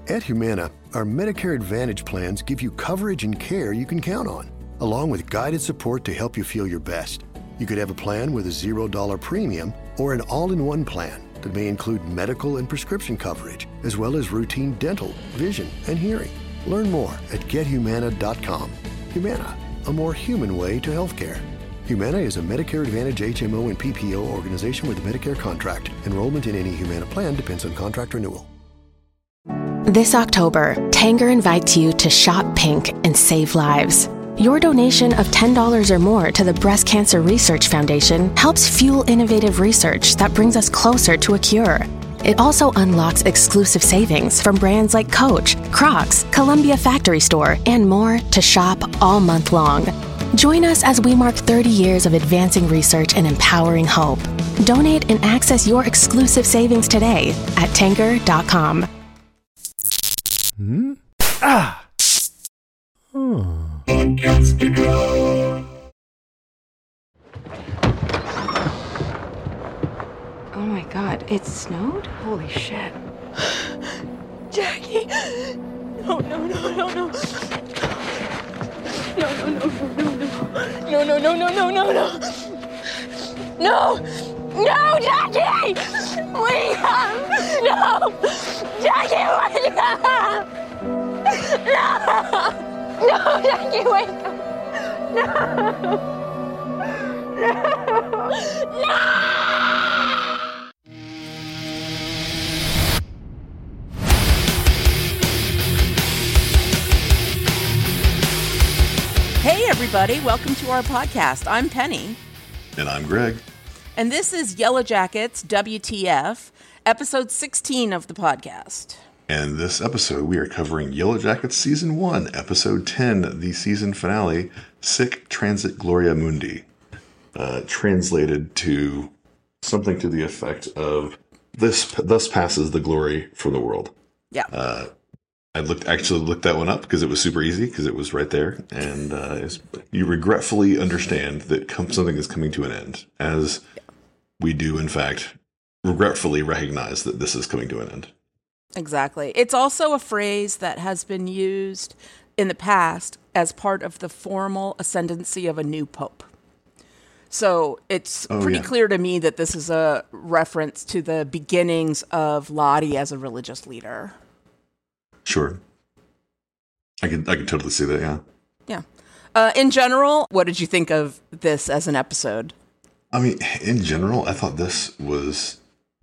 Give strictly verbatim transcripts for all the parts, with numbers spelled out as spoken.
At Humana, our Medicare Advantage plans give you coverage and care you can count on, along with guided support to help you feel your best. You could have a plan with a zero dollar premium or an all-in-one plan that may include medical and prescription coverage, as well as routine dental, vision, and hearing. Learn more at get humana dot com. Humana, a more human way to healthcare. Humana is a Medicare Advantage H M O and P P O organization with a Medicare contract. Enrollment in any Humana plan depends on contract renewal. This October, Tanger invites you to shop pink and save lives. Your donation of ten dollars or more to the Breast Cancer Research Foundation helps fuel innovative research that brings us closer to a cure. It also unlocks exclusive savings from brands like Coach, Crocs, Columbia Factory Store, and more to shop all month long. Join us as we mark thirty years of advancing research and empowering hope. Donate and access your exclusive savings today at tanger dot com. Hmm? Ah! Hmm. Oh my god, it snowed? Holy shit. Jackie! No, no, no, no, no. No, no, no, no, no, no. No, no, no, no, no, no, no. No! No, Jackie! Wake up! No! Jackie, wake up! No! No, Jackie, wake up! No! No! No! Hey, everybody. Welcome to our podcast. I'm Penny. And I'm Greg. And this is Yellow Jackets W T F, episode sixteen of the podcast. And this episode, we are covering Yellow Jackets Season one, Episode ten, the season finale, Sic Transit Gloria Mundi. Uh, translated to something to the effect of, this thus passes the glory from the world. Yeah. Uh, I looked actually looked that one up because it was super easy, because it was right there. And uh, it's, you regretfully understand that com- something is coming to an end, as yeah. we do, in fact, regretfully recognize that this is coming to an end. Exactly. It's also a phrase that has been used in the past as part of the formal ascendancy of a new pope. So it's oh, pretty yeah. clear to me that this is a reference to the beginnings of Lottie as a religious leader. Sure. I can I can totally see that, yeah. Yeah. Uh, in general, what did you think of this as an episode? I mean, in general, I thought this was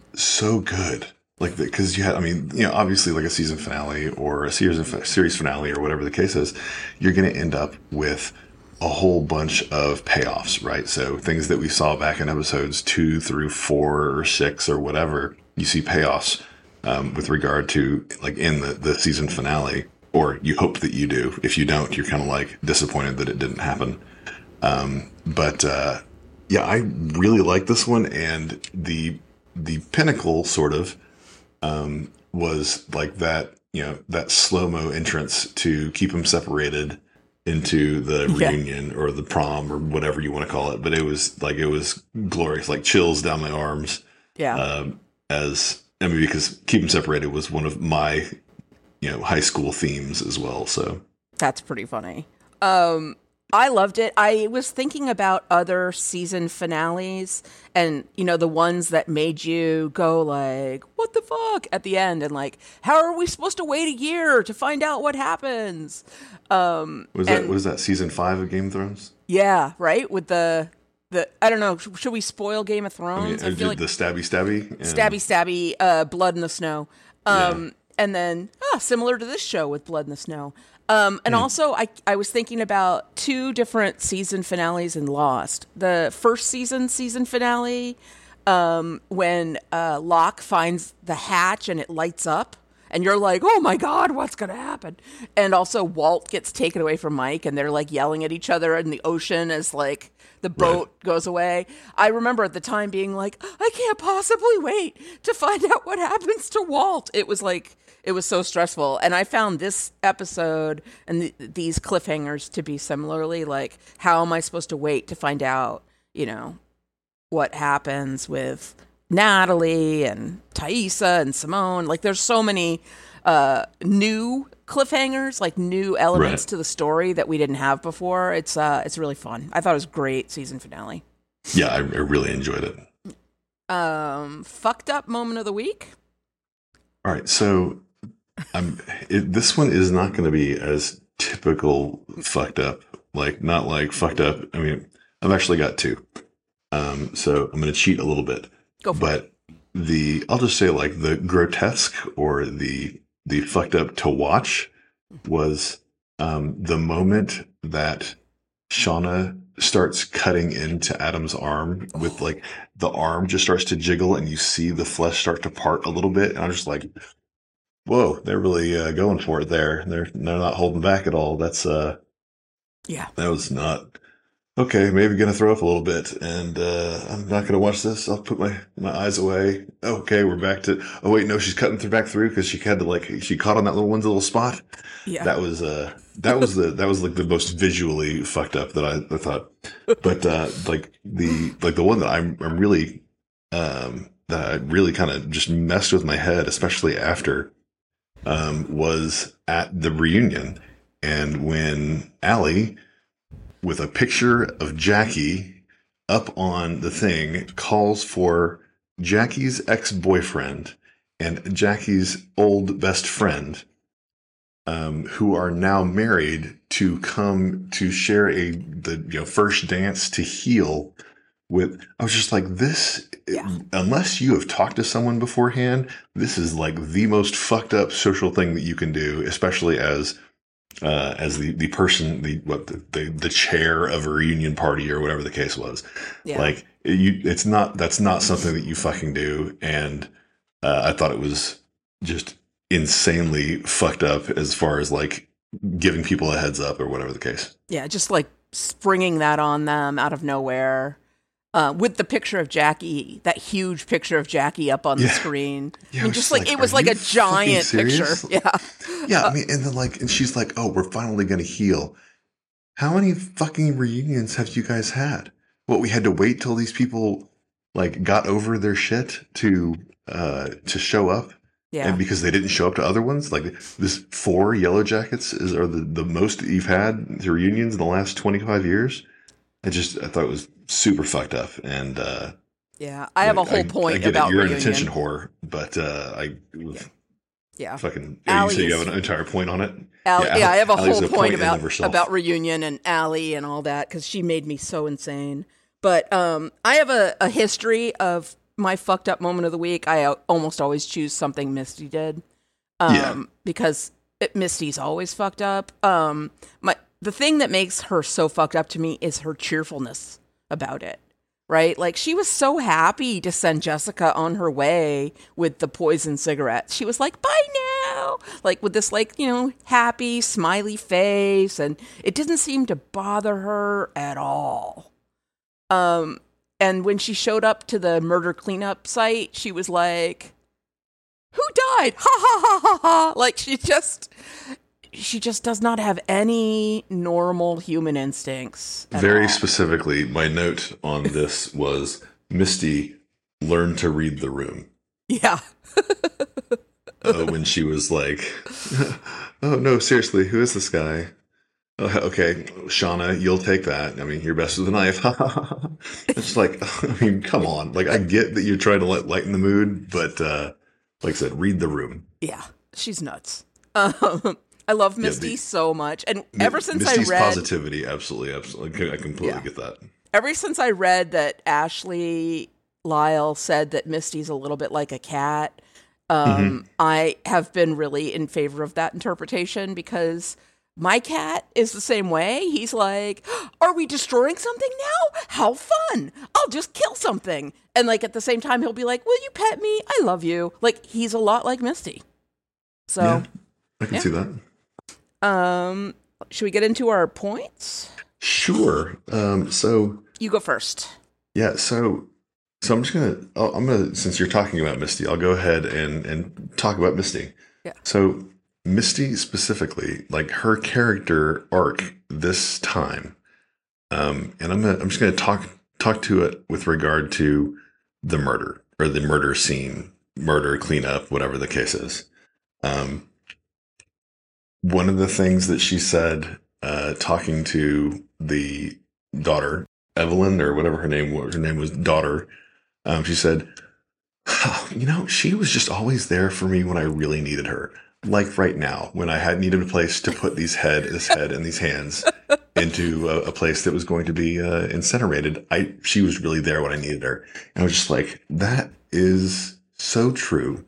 so good. Like, because you had, I mean, you know, obviously like a season finale or a series, series finale or whatever the case is, you're going to end up with a whole bunch of payoffs, right? So things that we saw back in episodes two through four or six or whatever, you see payoffs. Um, with regard to, like, in the, the season finale, or you hope that you do. If you don't, you're kind of, like, disappointed that it didn't happen. Um, but, uh, yeah, I really like this one, and the the pinnacle, sort of, um, was, like, that, you know, that slow-mo entrance to keep them separated into the yeah. reunion, or the prom, or whatever you want to call it. But it was, like, it was glorious, like, chills down my arms. Yeah. Um, as... I mean, because Keep Them Separated was one of my, you know, high school themes as well. So that's pretty funny. Um, I loved it. I was thinking about other season finales and, you know, the ones that made you go like, what the fuck at the end? And like, how are we supposed to wait a year to find out what happens? Um, was that, was that season five of Game of Thrones? Yeah. Right. With the, The, I don't know. Should we spoil Game of Thrones? I, mean, I feel like the stabby, stabby, and... stabby, stabby, uh, blood in the snow, um, yeah. and then ah, similar to this show with blood in the snow. Um, and mm. also, I I was thinking about two different season finales in Lost. The first season season finale, um, when uh, Locke finds the hatch and it lights up. And you're like, oh my God, what's going to happen? And also Walt gets taken away from Mike and they're like yelling at each other in the ocean as like the boat right. goes away. I remember at the time being like, I can't possibly wait to find out what happens to Walt. It was like, it was so stressful. And I found this episode and th- these cliffhangers to be similarly like, how am I supposed to wait to find out, you know, what happens with Natalie and Taissa and Simone? Like there's so many uh, new cliffhangers, like new elements Right. to the story that we didn't have before. It's uh, it's really fun. I thought it was a great season finale. Yeah, I, I really enjoyed it. Um, fucked up moment of the week. All right, so I'm. It, this one is not going to be as typical fucked up. Like not like fucked up. I mean, I've actually got two. Um, so I'm going to cheat a little bit. Go for but it. the I'll just say like the grotesque or the the fucked up to watch was um, the moment that Shauna starts cutting into Adam's arm with like the arm just starts to jiggle and you see the flesh start to part a little bit. And I'm just like, whoa, they're really uh, going for it there. They're they're not holding back at all. That's uh, Yeah. that was not okay. Maybe gonna throw up a little bit, and uh, I'm not gonna watch this. I'll put my, my eyes away. Okay, we're back to. Oh wait, no, she's cutting through back through because she had to like she caught on that little one's little spot. Yeah. That was uh that was the that was like the most visually fucked up that I, I thought. But uh, like the like the one that I'm I'm really um that I really kind of just messed with my head, especially after um was at the reunion. And when Allie, with a picture of Jackie up on the thing, calls for Jackie's ex-boyfriend and Jackie's old best friend, um, who are now married, to come to share a the you know first dance to heal with. I was just like, this. Yeah. Unless you have talked to someone beforehand, this is like the most fucked up social thing that you can do, especially as. Uh, as the, the person, the what the, the the chair of a reunion party or whatever the case was, Yeah. like it, you, it's not that's not something that you fucking do, and uh, I thought it was just insanely fucked up as far as like giving people a heads up or whatever the case. Yeah, just like springing that on them out of nowhere. Uh, with the picture of Jackie, that huge picture of Jackie up on the Yeah. screen. Yeah, I I mean, was just just like, like, it was are like you a giant fucking picture. serious? Yeah. Yeah, I mean, and then like, and she's like, "Oh, we're finally gonna heal." How many fucking reunions have you guys had? What, we had to wait till these people like got over their shit to uh to show up, Yeah. and because they didn't show up to other ones, like this four Yellow Jackets is are the the most that you've had the reunions in the last twenty-five years. I just I thought it was super fucked up, and uh Yeah. I have a like, whole I, point I get about it. You're reunion. an attention whore, but uh I Yeah. Yeah. fucking Allie you say you is- have an entire point on it. Allie, yeah, I have a Allie's whole a point in about of herself. about reunion and Allie and all that because she made me so insane. But um, I have a, a history of my fucked up moment of the week. I uh, almost always choose something Misty did, um, Yeah. because it, Misty's always fucked up. Um, my the thing that makes her so fucked up to me is her cheerfulness about it. Right? Like, she was so happy to send Jessica on her way with the poison cigarettes. She was like, bye now. Like, with this, like, you know, happy, smiley face. And it didn't seem to bother her at all. Um, and when she showed up to the murder cleanup site, she was like, who died? Ha ha ha ha ha. Like, she just... She just does not have any normal human instincts. at Very all. specifically, my note on this was Misty learned to read the room. Yeah. Uh, when she was like, "Oh no, seriously, who is this guy?" Oh, okay, Shauna, you'll take that. I mean, you're best with a knife. It's like, I mean, come on. Like, I get that you're trying to like, lighten the mood, but uh, like I said, read the room. Yeah, she's nuts. Um, I love Misty the- so much, and ever since Misty's I read, positivity, absolutely, absolutely, I completely Yeah. get that. ever since I read that Ashley Lyle said that Misty's a little bit like a cat, um, Mm-hmm. I have been really in favor of that interpretation because my cat is the same way. He's like, "Are we destroying something now? How fun! I'll just kill something." And like at the same time, he'll be like, "Will you pet me? I love you." Like, he's a lot like Misty. So. Yeah, I can yeah. see that. Um, should we get into our points? Sure. Um, so You go first. yeah, so so I'm just gonna I'll, I'm gonna since you're talking about Misty, I'll go ahead and and talk about Misty. Yeah. So Misty specifically, like her character arc this time, um, and I'm gonna I'm just gonna talk talk to it with regard to the murder or the murder scene, murder cleanup, whatever the case is. Um, one of the things that she said, uh, talking to the daughter, Evelyn, or whatever her name was, her name was daughter. Um, she said, oh, you know, she was just always there for me when I really needed her. Like right now, when I had needed a place to put these head, this head and these hands into a, a place that was going to be uh, incinerated, I she was really there when I needed her. And I was just like, that is so true.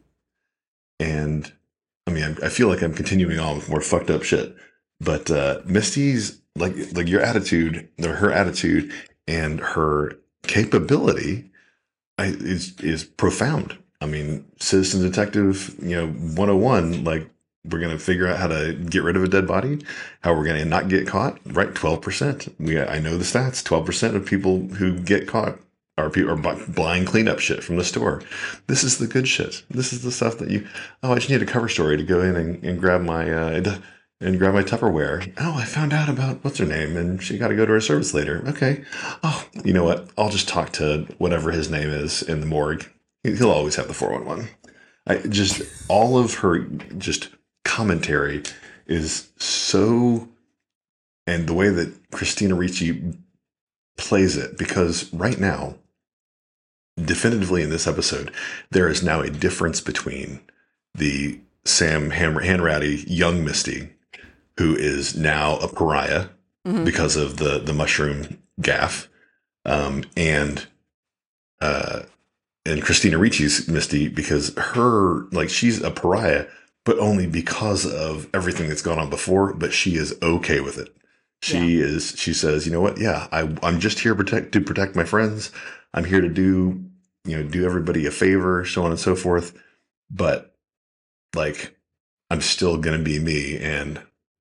And I mean, I, I feel like I'm continuing on with more fucked up shit. But uh, Misty's like like your attitude, or her attitude, and her capability I, is is profound. I mean, Citizen Detective, you know, one oh one, like, we're going to figure out how to get rid of a dead body, how we're going to not get caught, right? twelve percent. We, I know the stats. twelve percent of people who get caught are, people, are blind cleanup shit from the store. This is the good shit. This is the stuff that you, oh, I just need a cover story to go in and, and grab my, uh, and grab my Tupperware. Oh, I found out about what's her name, and she got to go to her service later. Okay. Oh, you know what? I'll just talk to whatever his name is in the morgue. He'll always have the four one one. I just, all of her just commentary is so, and the way that Christina Ricci plays it, because right now, definitively in this episode, there is now a difference between the Sam Han- Hanratty young Misty, who is now a pariah mm-hmm. because of the, the mushroom gaffe, um, and, uh, and Christina Ricci's Misty, because her, like, she's a pariah, but only because of everything that's gone on before, but she is okay with it. She yeah. is, she says, you know what? Yeah, I, I'm just here protect, to protect my friends. I'm here to do, you know, do everybody a favor, so on and so forth. But, like, I'm still going to be me, and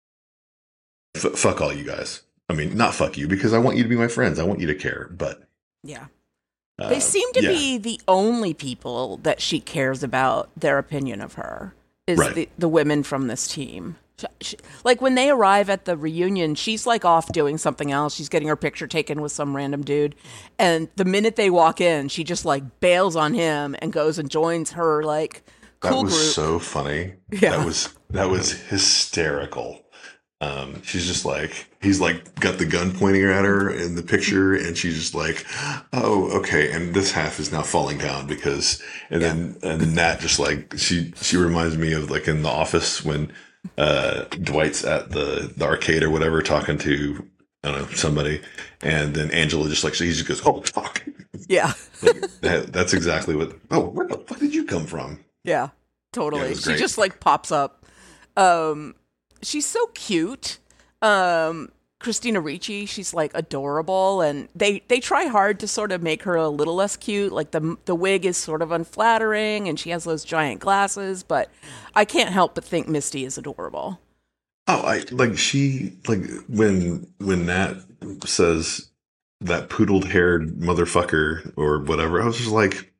f- fuck all you guys. I mean, not fuck you, because I want you to be my friends. I want you to care, but. Yeah. They seem to uh, yeah. be the only people that she cares about their opinion of her, is right. the, the women from this team. She, she, like, when they arrive at the reunion, she's, like, off doing something else. She's getting her picture taken with some random dude. And the minute they walk in, she just, like, bails on him and goes and joins her, like, cool group. That was group. so funny. Yeah. That was, that was hysterical. Um, she's just like, he's like got the gun pointing at her in the picture, and she's just like, oh, okay. And this half is now falling down because, and yeah. then, and then Nat just like, she, she reminds me of like in The Office when, uh, Dwight's at the, the arcade or whatever, talking to, I don't know, somebody. And then Angela just like, she just goes, oh, fuck. Yeah. Like, that, that's exactly what, oh, where the fuck did you come from? Yeah, totally. Yeah, she just like pops up. Um, She's so cute. Um, Christina Ricci, she's like adorable, and they, they try hard to sort of make her a little less cute. Like the the wig is sort of unflattering, and she has those giant glasses. But I can't help but think Misty is adorable. Oh, I like she like when when Nat says that poodled haired motherfucker or whatever. I was just like,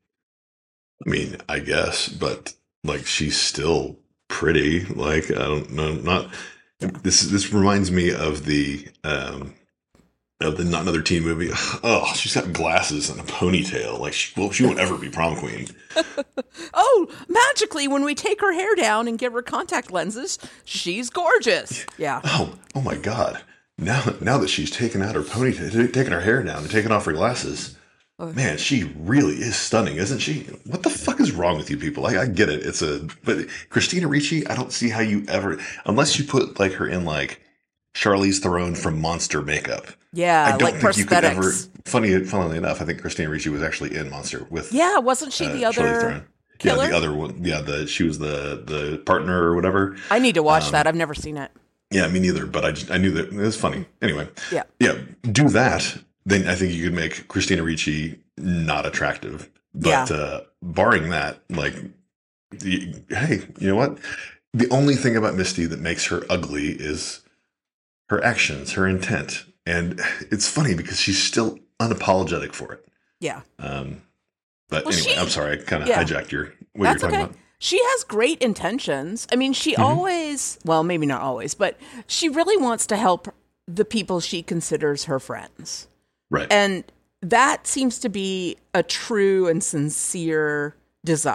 I mean, I guess, but like she's still pretty. Like, I don't know, not this this reminds me of the um of the Not Another Teen Movie. Oh, she's got glasses and a ponytail. Like, she, well, she won't ever be prom queen. Oh, magically, when we take her hair down and give her contact lenses, she's gorgeous. Yeah. Oh, oh my God. Now, now that she's taken out her ponytail, taken her hair down, and taken off her glasses, man, she really is stunning, isn't she? What the fuck is wrong with you people? I, I get it. It's a, but Christina Ricci, I don't see how you ever, unless you put like her in like Charlize Theron from Monster makeup. Yeah, I don't like think prosthetics. you could ever. Funny, funnily enough, I think Christina Ricci was actually in Monster with. Yeah, wasn't she the uh, other killer? Yeah, the other one. Yeah, the she was the the partner or whatever. I need to watch um, that. I've never seen it. Yeah, me neither. But I just I knew that it was funny. Anyway. Yeah. Yeah. Do that, then I think you could make Christina Ricci not attractive. But Yeah. uh, barring that, like, the, hey, you know what? The only thing about Misty that makes her ugly is her actions, her intent. And it's funny because she's still unapologetic for it. Yeah. Um, but Well, anyway, she- I'm sorry. I kind of yeah. hijacked your what That's you're talking okay. about. She has great intentions. I mean, she Mm-hmm. always, well, maybe not always, but she really wants to help the people she considers her friends. Right. And that seems to be a true and sincere desire.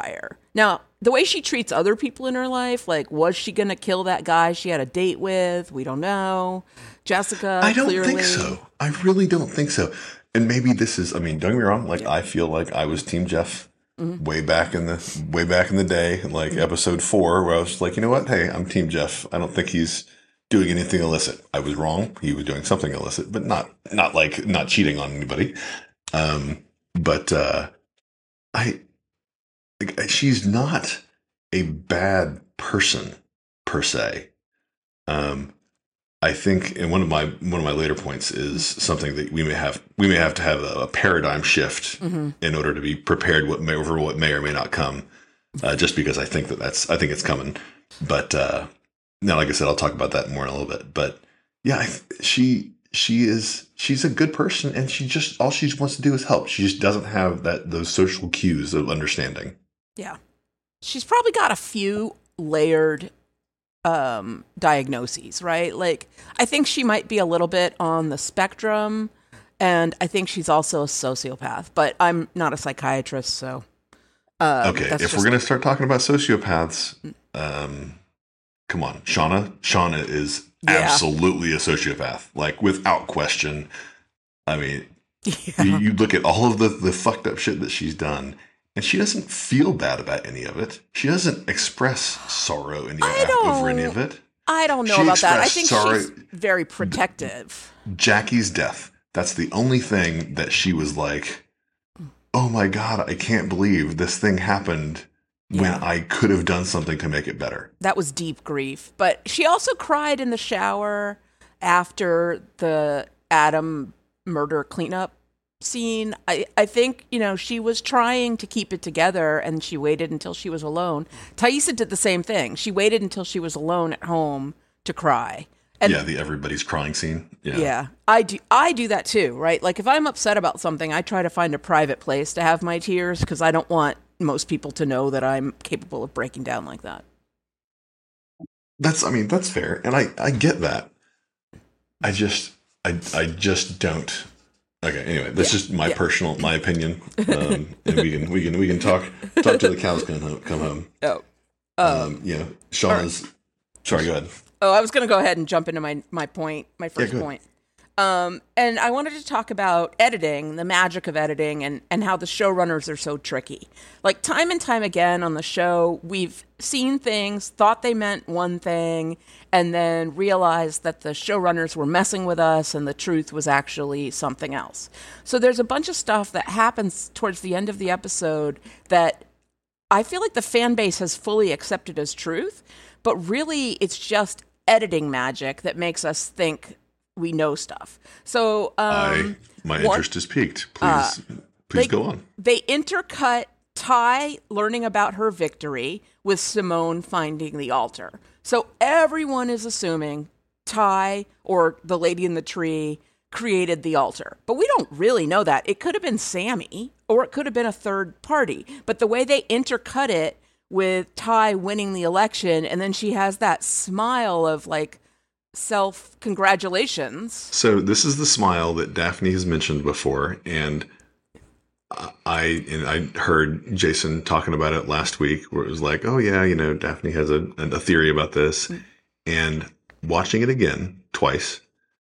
Now, the way she treats other people in her life, like, was she going to kill that guy she had a date with? We don't know. Jessica, I don't clearly. think so. I really don't think so. And maybe this is, I mean, don't get me wrong. Like, yeah. I feel like I was Team Jeff mm-hmm. way back in the, way back in the day, like mm-hmm. episode four, where I was like, you know what? Hey, I'm Team Jeff. I don't think he's doing anything illicit. I was wrong. He was doing something illicit, but not, not like, not cheating on anybody. Um, but, uh, I, like, she's not a bad person per se. Um, I think, and one of my one of my later points is something that we may have we may have to have a, a paradigm shift mm-hmm. in order to be prepared what may, over what may or may not come. Uh, just because I think that that's I think it's coming. But uh, now, like I said, I'll talk about that more in a little bit. But yeah, I, she she is she's a good person, and she just all she wants to do is help. She just doesn't have that those social cues of understanding. Yeah, she's probably got a few layered um diagnoses, right? Like, I think she might be a little bit on the spectrum, and I think she's also a sociopath, but I'm not a psychiatrist, so um, okay, if we're gonna start talking about sociopaths, um come on, Shauna Shauna is yeah. absolutely a sociopath, like, without question. I mean, yeah. you, you look at all of the the fucked up shit that she's done, and she doesn't feel bad about any of it. She doesn't express sorrow any, over any of it. I don't know she about that. I think sorrow. She's very protective. Jackie's death. That's the only thing that she was like, oh my God, I can't believe this thing happened when yeah. I could have done something to make it better. That was deep grief. But she also cried in the shower after the Adam murder cleanup scene. I, I think, you know, she was trying to keep it together, and she waited until she was alone. Taissa did the same thing. She waited until she was alone at home to cry. And yeah, the everybody's crying scene. Yeah. Yeah. I do I do that too, right? Like, if I'm upset about something, I try to find a private place to have my tears, because I don't want most people to know that I'm capable of breaking down like that. That's I mean, that's fair. And I, I get that. I just I I just don't Okay. Anyway, that's yeah, just my yeah. personal, my opinion, um, and we can we can we can talk talk till the cows come home. Come home. Oh, um, um, you know, Shauna's. Right. Sorry, go ahead. Oh, I was going to go ahead and jump into my my point, my first yeah, point. Um, and I wanted to talk about editing, the magic of editing, and, and how the showrunners are so tricky. Like, time and time again on the show, we've seen things, thought they meant one thing, and then realized that the showrunners were messing with us and the truth was actually something else. So there's a bunch of stuff that happens towards the end of the episode that I feel like the fan base has fully accepted as truth, but really it's just editing magic that makes us think we know stuff. So um, I, my one, interest is piqued. Please, uh, please they, go on. They intercut Tai learning about her victory with Simone finding the altar. So everyone is assuming Tai, or the lady in the tree, created the altar. But we don't really know that. It could have been Sammy, or it could have been a third party. But the way they intercut it with Tai winning the election, and then she has that smile of, like, self-congratulations. So this is the smile that Daphne has mentioned before, and I and I heard Jason talking about it last week, where it was like, oh yeah, you know, Daphne has a, a theory about this. Mm-hmm. And watching it again twice,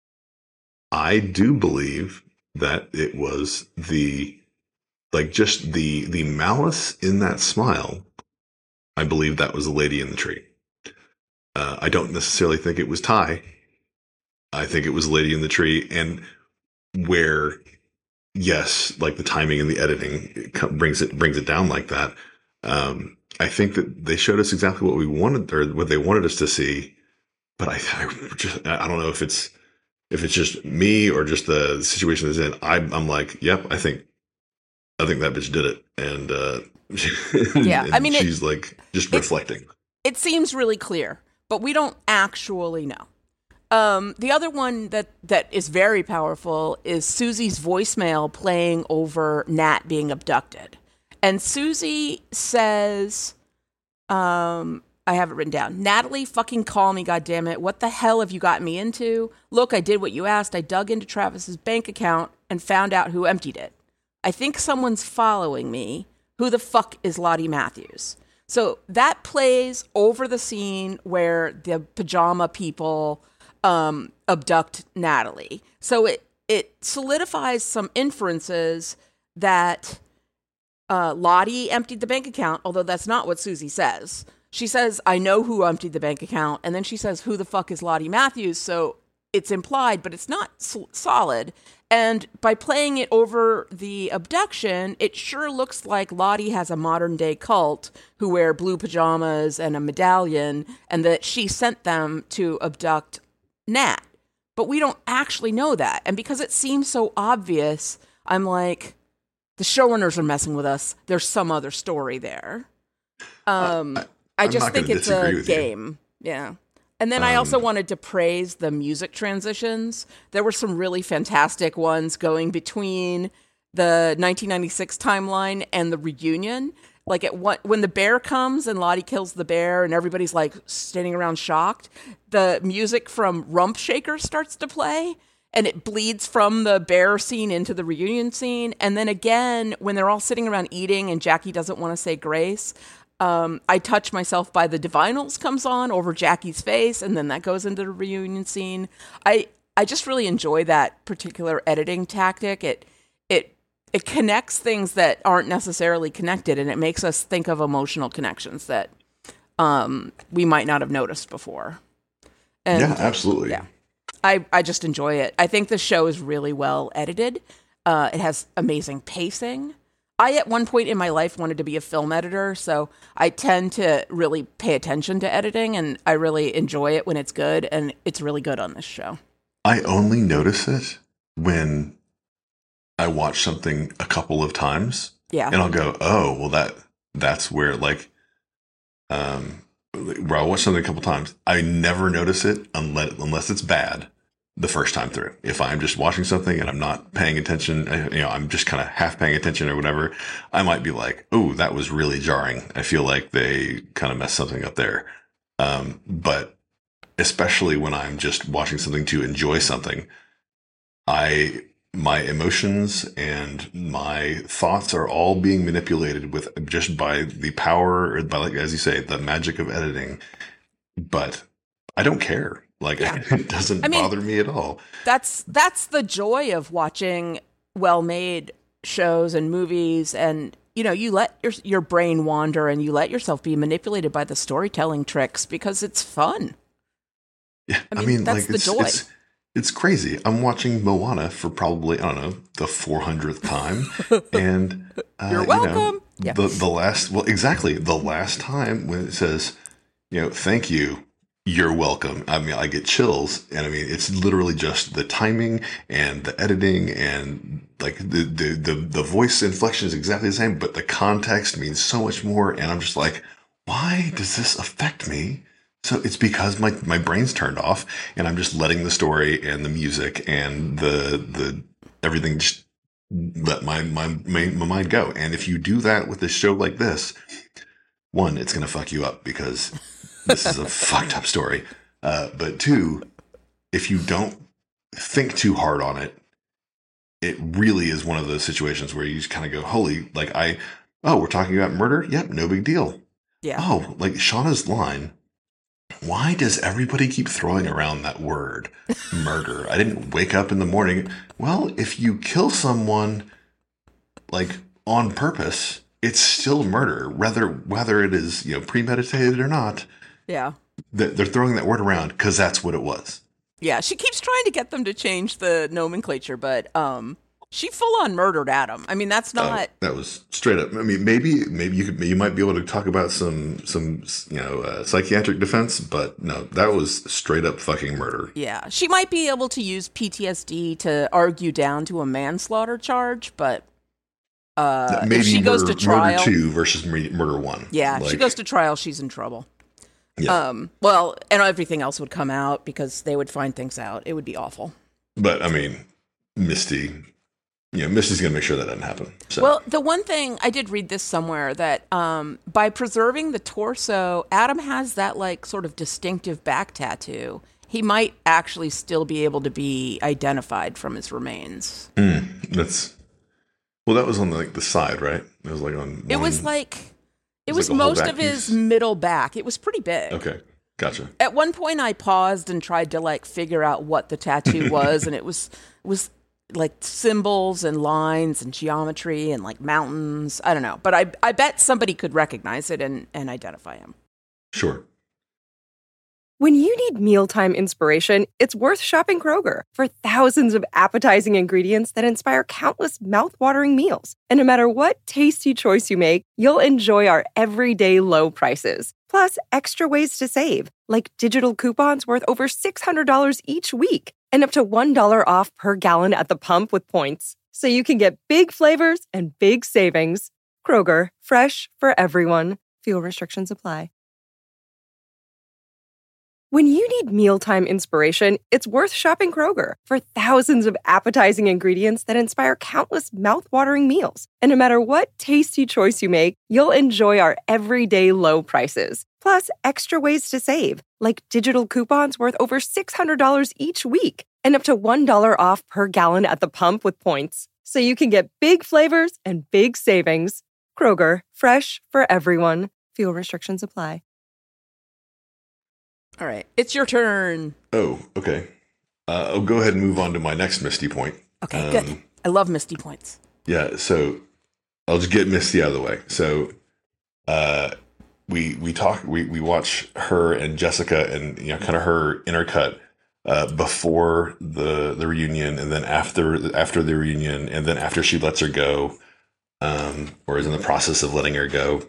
I do believe that it was the, like, just the the malice in that smile. I believe that was the lady in the tree. Uh, I don't necessarily think it was Tai. I think it was Lady in the Tree, and where, yes, like the timing and the editing it brings it brings it down like that. Um, I think that they showed us exactly what we wanted, or what they wanted us to see. But I, I just I don't know if it's if it's just me or just the situation it's in. I, I'm like, yep, I think I think that bitch did it, and uh, yeah, and I mean, she's it, like just it, reflecting. It seems really clear, but we don't actually know. Um, the other one that, that is very powerful is Susie's voicemail playing over Nat being abducted. And Susie says, um, I have it written down, Natalie, fucking call me, goddammit. What the hell have you gotten me into? Look, I did what you asked. I dug into Travis's bank account and found out who emptied it. I think someone's following me. Who the fuck is Lottie Matthews? So that plays over the scene where the pajama people um, abduct Natalie. So it it solidifies some inferences that uh, Lottie emptied the bank account, although that's not what Susie says. She says, I know who emptied the bank account, and then she says, who the fuck is Lottie Matthews? So it's implied, but it's not so- solid. And by playing it over the abduction, it sure looks like Lottie has a modern-day cult who wear blue pajamas and a medallion, and that she sent them to abduct Nat. But we don't actually know that. And because it seems so obvious, I'm like, the showrunners are messing with us. There's some other story there. Um, uh, I, I just think it's a game. You. Yeah. And then um, I also wanted to praise the music transitions. There were some really fantastic ones going between the nineteen ninety-six timeline and the reunion. Like at what, when the bear comes and Lottie kills the bear and everybody's like standing around shocked, the music from Rump Shaker starts to play and it bleeds from the bear scene into the reunion scene. And then again, when they're all sitting around eating and Jackie doesn't want to say grace, um, I Touch Myself by the Divinyls comes on over Jackie's face, and then that goes into the reunion scene. I, I just really enjoy that particular editing tactic. It, it, It connects things that aren't necessarily connected, and it makes us think of emotional connections that um, we might not have noticed before. And, yeah, absolutely. Yeah, I, I just enjoy it. I think the show is really well edited. Uh, it has amazing pacing. I, at one point in my life, wanted to be a film editor, so I tend to really pay attention to editing, and I really enjoy it when it's good, and it's really good on this show. I only notice it when I watch something a couple of times, yeah, and I'll go, "Oh, well that that's where like, um, where I watch something a couple times. I never notice it unless unless it's bad the first time through. If I'm just watching something and I'm not paying attention, you know, I'm just kind of half paying attention or whatever, I might be like, "Oh, that was really jarring. I feel like they kind of messed something up there." Um, but especially when I'm just watching something to enjoy something, I. my emotions and my thoughts are all being manipulated with just by the power, or by, like, as you say, the magic of editing. But I don't care. Like, yeah. It doesn't I mean, bother me at all. That's, that's the joy of watching well-made shows and movies. And, you know, you let your, your brain wander and you let yourself be manipulated by the storytelling tricks because it's fun. Yeah. I mean, I mean that's like, the it's, joy. It's, It's crazy. I'm watching Moana for probably, I don't know, the four hundredth time. And uh, you're welcome. You know, yeah. the, the last, well, exactly. The last time when it says, you know, thank you, you're welcome. I mean, I get chills. And I mean, it's literally just the timing and the editing and like the, the, the, the voice inflection is exactly the same, but the context means so much more. And I'm just like, why does this affect me? So it's because my, my brain's turned off and I'm just letting the story and the music and the the everything just let my, my, my, my mind go. And if you do that with a show like this, one, it's going to fuck you up because this is a fucked up story. Uh, but two, if you don't think too hard on it, it really is one of those situations where you just kind of go, holy, like I, oh, we're talking about murder? Yep, no big deal. Yeah. Oh, like Shauna's line. Why does everybody keep throwing around that word, murder? I didn't wake up in the morning. Well, if you kill someone, like, on purpose, it's still murder, whether whether it is, you know, premeditated or not. Yeah. They're throwing that word around because that's what it was. Yeah, she keeps trying to get them to change the nomenclature, but um, she full on murdered Adam. I mean, that's not. Uh, that was straight up. I mean, maybe maybe you could you might be able to talk about some some you know uh, psychiatric defense, but no, that was straight up fucking murder. Yeah, she might be able to use P T S D to argue down to a manslaughter charge, but uh, maybe if she murder, goes to trial, murder two versus murder one. Yeah, if like, she goes to trial, she's in trouble. Yeah. Um, well, and everything else would come out because they would find things out. It would be awful. But I mean, Misty. You know, Misty's going to make sure that doesn't happen. So. Well, the one thing, I did read this somewhere, that um, by preserving the torso, Adam has that, like, sort of distinctive back tattoo. He might actually still be able to be identified from his remains. Mm, that's, well, that was on, like, the side, right? It was, like, on It one... was, like, It It's was like a whole most back of his piece? middle back. It was pretty big. Okay, gotcha. At one point, I paused and tried to like figure out what the tattoo was, and it was was like symbols and lines and geometry and like mountains. I don't know, but I I bet somebody could recognize it and and identify him. Sure. When you need mealtime inspiration, it's worth shopping Kroger for thousands of appetizing ingredients that inspire countless mouthwatering meals. And no matter what tasty choice you make, you'll enjoy our everyday low prices. Plus, extra ways to save, like digital coupons worth over six hundred dollars each week and up to one dollar off per gallon at the pump with points. So you can get big flavors and big savings. Kroger, fresh for everyone. Fuel restrictions apply. When you need mealtime inspiration, it's worth shopping Kroger for thousands of appetizing ingredients that inspire countless mouthwatering meals. And no matter what tasty choice you make, you'll enjoy our everyday low prices. Plus, extra ways to save, like digital coupons worth over six hundred dollars each week and up to one dollar off per gallon at the pump with points. So you can get big flavors and big savings. Kroger, fresh for everyone. Fuel restrictions apply. All right, it's your turn. Oh, okay. Uh, I'll go ahead and move on to my next Misty point. Okay, Um, good. I love Misty points. Yeah, so I'll just get Misty out of the way. So uh, we we talk we we watch her and Jessica and you know kind of her intercut uh, before the the reunion and then after after the reunion and then after she lets her go, um, or is in the process of letting her go.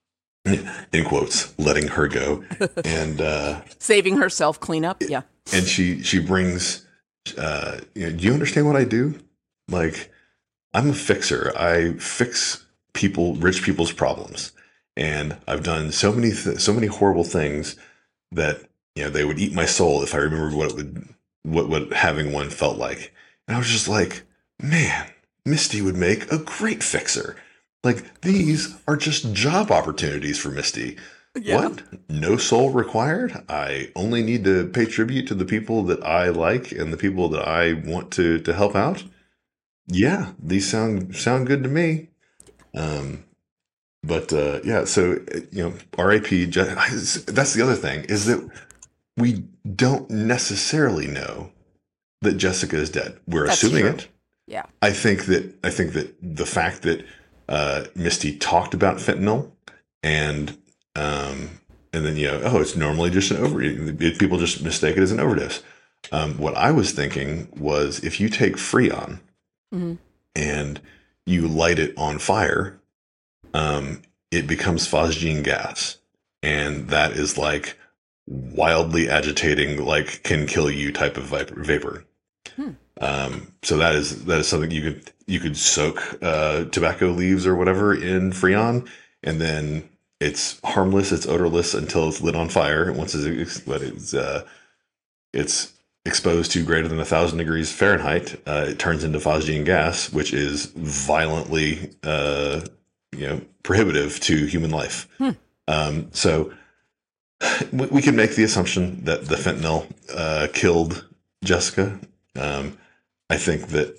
In quotes, letting her go, and uh, Saving herself cleanup. Yeah. and she she brings. Uh, you know, do you understand what I do? Like, I'm a fixer. I fix people, rich people's problems, and I've done so many th- so many horrible things that you know they would eat my soul if I remembered what it would what what having one felt like. And I was just like, man, Misty would make a great fixer. Like, these are just job opportunities for Misty. Yeah. What? No soul required? I only need to pay tribute to the people that I like and the people that I want to, to help out? Yeah, these sound sound good to me. Um, but, uh, yeah, so, you know, R I P, that's the other thing, is that we don't necessarily know that Jessica is dead. We're That's assuming true. it. Yeah. I think that I think that the fact that uh, Misty talked about fentanyl and um, and then you know oh it's normally just an over people just mistake it as an overdose. Um, what I was thinking was if you take Freon Mm-hmm. and you light it on fire, um, it becomes phosgene gas, and that is like wildly agitating, like can kill you type of vapor. vapor. Hmm. Um, so that is that is something you could you could soak uh, tobacco leaves or whatever in Freon, and then it's harmless, it's odorless until it's lit on fire. Once it's but it's uh, it's exposed to greater than a thousand degrees Fahrenheit, uh, it turns into phosgene gas, which is violently uh, you know prohibitive to human life. Hmm. Um, so we, we can make the assumption that the fentanyl uh, killed Jessica. Um, I think that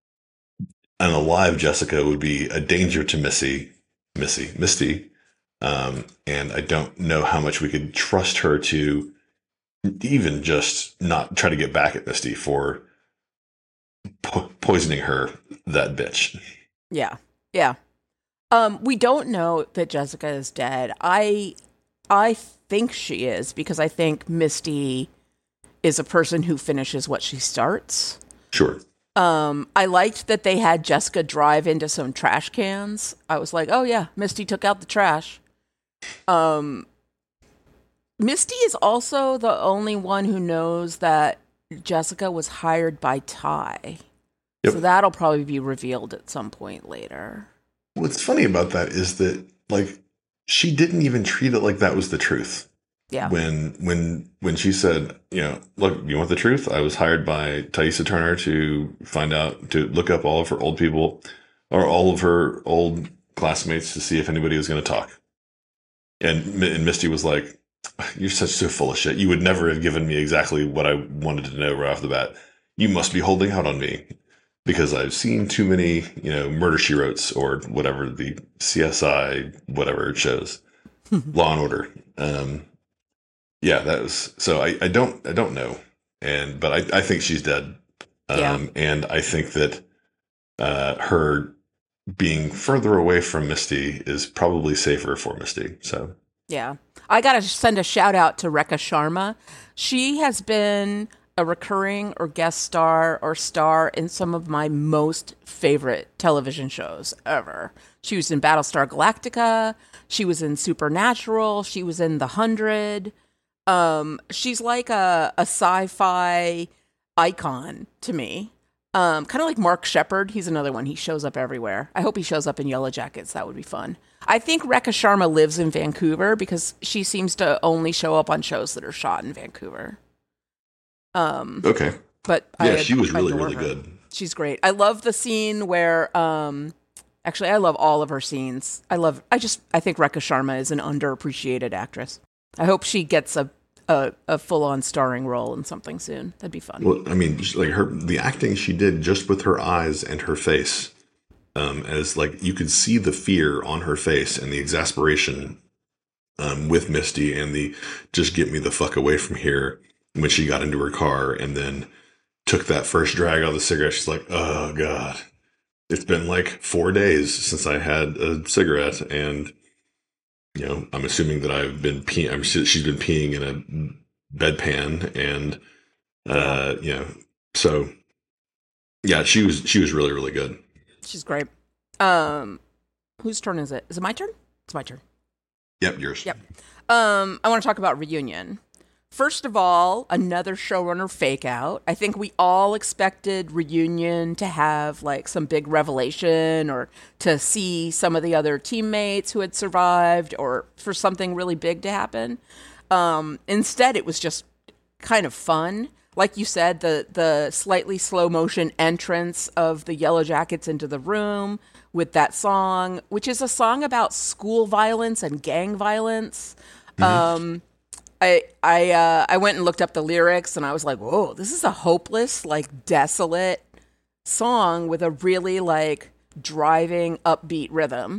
an alive Jessica would be a danger to Missy, Missy, Misty, um, and I don't know how much we could trust her to even just not try to get back at Misty for po- poisoning her, that bitch. Yeah. Yeah. Um, we don't know that Jessica is dead. I I think she is because I think Misty is a person who finishes what she starts. Sure. Um, I liked that they had Jessica drive into some trash cans. I was like, oh yeah, Misty took out the trash. Um, Misty is also the only one who knows that Jessica was hired by Ty. Yep. So that'll probably be revealed at some point later. What's funny about that is that, like, she didn't even treat it like that was the truth. Yeah. When when when she said, you know, look, you want the truth? I was hired by Taissa Turner to find out, to look up all of her old people or all of her old classmates to see if anybody was going to talk. And, and Misty was like, you're such so full of shit. You would never have given me exactly what I wanted to know right off the bat. You must be holding out on me because I've seen too many, you know, Murder She Wrotes or whatever the C S I, whatever it shows. Law and Order. Um, yeah, that was so. I, I don't I don't know, and but I, I think she's dead. Um, Yeah. And I think that uh, her being further away from Misty is probably safer for Misty. So Yeah. I got to send a shout out to Rekha Sharma. She has been a recurring or guest star or star in some of my most favorite television shows ever. She was in Battlestar Galactica. She was in Supernatural. She was in The Hundred. Um, she's like a, a sci-fi icon to me. Um, kind of like Mark Shepard. He's another one. He shows up everywhere. I hope he shows up in Yellow Jackets. That would be fun. I think Rekha Sharma lives in Vancouver because she seems to only show up on shows that are shot in Vancouver. Um, okay, but yeah, I, she was really adore really her. good. She's great. I love the scene where, um, actually, I love all of her scenes. I love. I just. I think Rekha Sharma is an underappreciated actress. I hope she gets a a, a full on starring role in something soon. That'd be fun. Well, I mean, just like her, the acting she did just with her eyes and her face, um, as like you could see the fear on her face and the exasperation, um, with Misty and the just get me the fuck away from here when she got into her car and then took that first drag out of the cigarette. She's like, oh God, it's been like four days since I had a cigarette. And, you know, I'm assuming that I've been peeing, I'm, she's been peeing in a bedpan and, uh, you know, so yeah, she was, she was really, really good. She's great. Um, whose turn is it? Is it my turn? It's my turn. Yep. Yours. Yep. Um, I want to talk about Reunion. First of all, another showrunner fake out. I think we all expected Reunion to have like some big revelation or to see some of the other teammates who had survived or for something really big to happen. Um, instead, it was just kind of fun. Like you said, the the slightly slow motion entrance of the Yellow Jackets into the room with that song, which is a song about school violence and gang violence. Mm-hmm. Um, I I uh, I went and looked up the lyrics, and I was like, "Whoa, this is a hopeless, like desolate song with a really like driving, upbeat rhythm."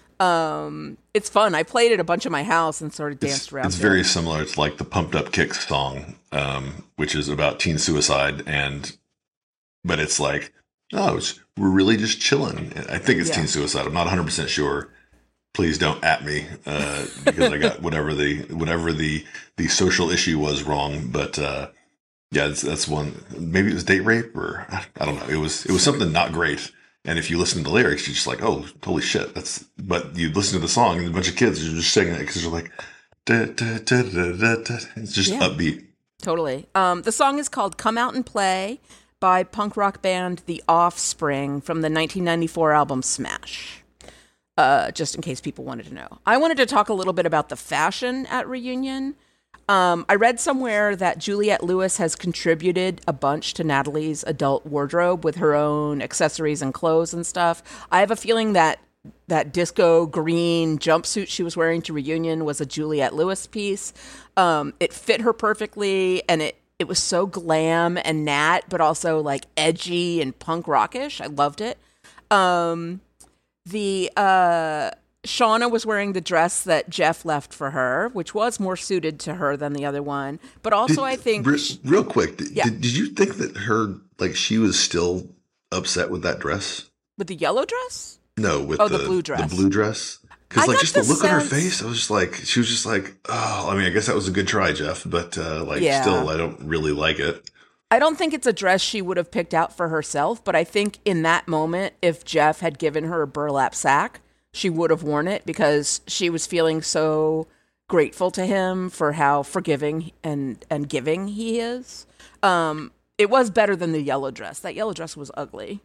Um, it's fun. I played it a bunch at my house and sort of danced it's, around. It's to very it. similar to like the Pumped Up Kicks song, um, which is about teen suicide, and but it's like, oh, it's, we're really just chilling. I think it's Yeah. teen suicide. I'm not one hundred percent sure. Please don't at me uh, because I got whatever the whatever the the social issue was wrong. But uh, yeah, that's, that's one. Maybe it was date rape, or I don't know. It was it was something not great. And if you listen to the lyrics, you're just like, oh, holy shit, that's. But you listen to the song, and a bunch of kids are just singing it because they're like, da, da, da, da, da, da. It's just Yeah. upbeat. Totally. Um, the song is called "Come Out and Play" by punk rock band The Offspring from the nineteen ninety-four album Smash. Uh, just in case people wanted to know. I wanted to talk a little bit about the fashion at Reunion. Um, I read somewhere that Juliette Lewis has contributed a bunch to Natalie's adult wardrobe with her own accessories and clothes and stuff. I have a feeling that that disco green jumpsuit she was wearing to Reunion was a Juliette Lewis piece. Um, it fit her perfectly, and it it was so glam and nat, but also like edgy and punk rockish. I loved it. Um, The uh, Shauna was wearing the dress that Jeff left for her, which was more suited to her than the other one. But also, Did- I think re- real quick, did, Yeah. did, did you think that her like she was still upset with that dress? with the yellow dress, No, with Oh, the, the blue dress. The blue dress. Because I like got just the the look on her sense- face, I was just like, she was just like, oh, I mean, I guess that was a good try, Jeff, but uh, like Yeah. still, I don't really like it. I don't think it's a dress she would have picked out for herself. But I think in that moment, if Jeff had given her a burlap sack, she would have worn it because she was feeling so grateful to him for how forgiving and, and giving he is. Um, it was better than the yellow dress. That yellow dress was ugly.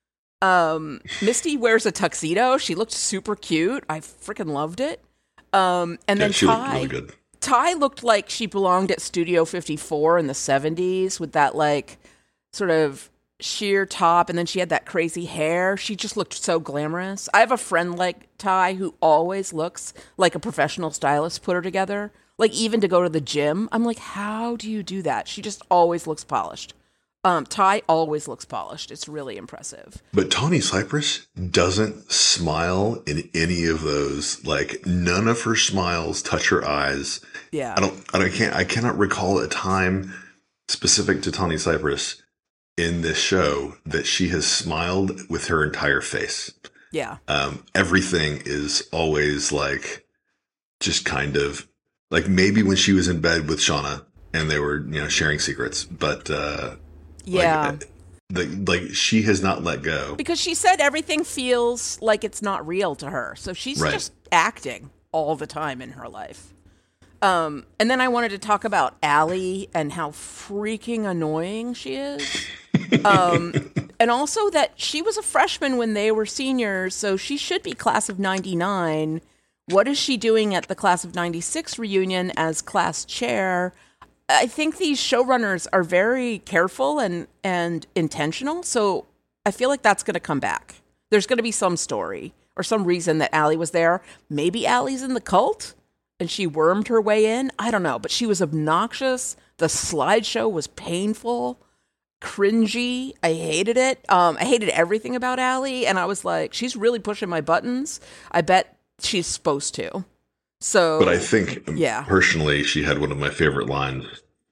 Um, Misty wears a tuxedo. She looked super cute. I freaking loved it. Um, and Yeah, then she looked Ty, really good. Ty looked like she belonged at Studio fifty-four in the seventies with that like sort of sheer top, and then she had that crazy hair. She just looked so glamorous. I have a friend like Ty who always looks like a professional stylist put her together. Like even to go to the gym, I'm like, how do you do that? She just always looks polished. Um, Ty always looks polished. It's really impressive. But Tawny Cypress doesn't smile in any of those. Like, none of her smiles touch her eyes. Yeah. I don't, I don't, can't, I cannot recall a time specific to Tawny Cypress in this show that she has smiled with her entire face. Yeah. Um, everything is always like, just kind of like maybe when she was in bed with Shauna and they were, you know, sharing secrets, but, uh, yeah. Like, the, like she has not let go. Because she said everything feels like it's not real to her. So she's Right. just acting all the time in her life. Um, and then I wanted to talk about Allie and how freaking annoying she is. um, and also that she was a freshman when they were seniors, so she should be class of ninety-nine. What is she doing at the class of ninety-six reunion as class chair? I think these showrunners are very careful and, and intentional, so I feel like that's going to come back. There's going to be some story or some reason that Allie was there. Maybe Allie's in the cult and she wormed her way in. I don't know, but she was obnoxious. The slideshow was painful, cringy. I hated it. Um, I hated everything about Allie, and I was like, she's really pushing my buttons. I bet she's supposed to. So, but I think, yeah. personally, she had one of my favorite lines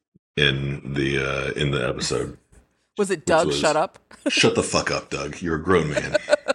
in the uh, in the episode. Was it Doug? Was, Shut up. Shut the fuck up, Doug. You're a grown man.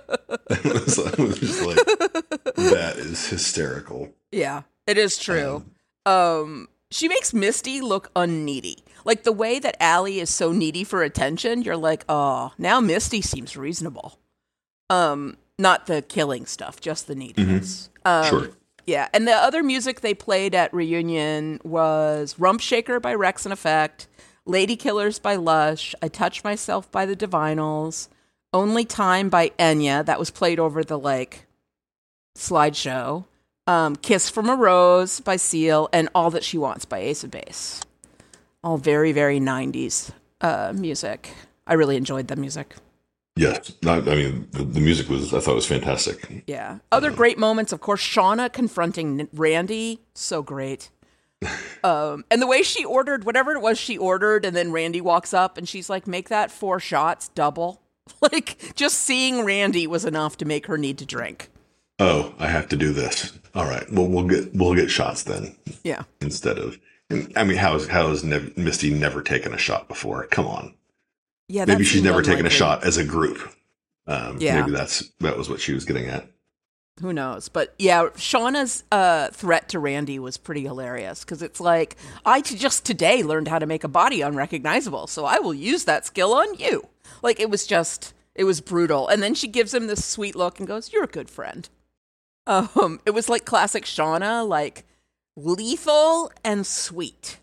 I was, I was just like, that is hysterical. Yeah, it is true. Um, um, she makes Misty look unneedy. Like the way that Allie is so needy for attention. You're like, oh, now Misty seems reasonable. Um, not the killing stuff, just the neediness. Mm-hmm. Um, sure. Yeah, and the other music they played at Reunion was Rump Shaker by Rex and Effect, Lady Killers by Lush, I Touch Myself by the Divinals, Only Time by Enya, that was played over the, like, slideshow, um, Kiss from a Rose by Seal, and All That She Wants by Ace of Base. All very, very nineties uh, music. I really enjoyed the music. Yes, not, I mean, the, the music was, I thought was fantastic. Yeah. Other great moments, of course, Shauna confronting Randy. So great. Um, and the way she ordered whatever it was she ordered, and then Randy walks up and she's like, make that four shots double. Like, just seeing Randy was enough to make her need to drink. Oh, I have to do this. All right. Well, we'll get, we'll get shots then. Yeah. Instead of, I mean, how is, how has ne- Misty never taken a shot before? Come on. Yeah, maybe she's never unlikely. taken a shot as a group. Um, yeah. Maybe that's that was what she was getting at. Who knows? But yeah, Shauna's uh, threat to Randy was pretty hilarious because it's like, I t- just today learned how to make a body unrecognizable, so I will use that skill on you. Like, it was just, it was brutal. And then she gives him this sweet look and goes, you're a good friend. Um, it was like classic Shauna, like lethal and sweet.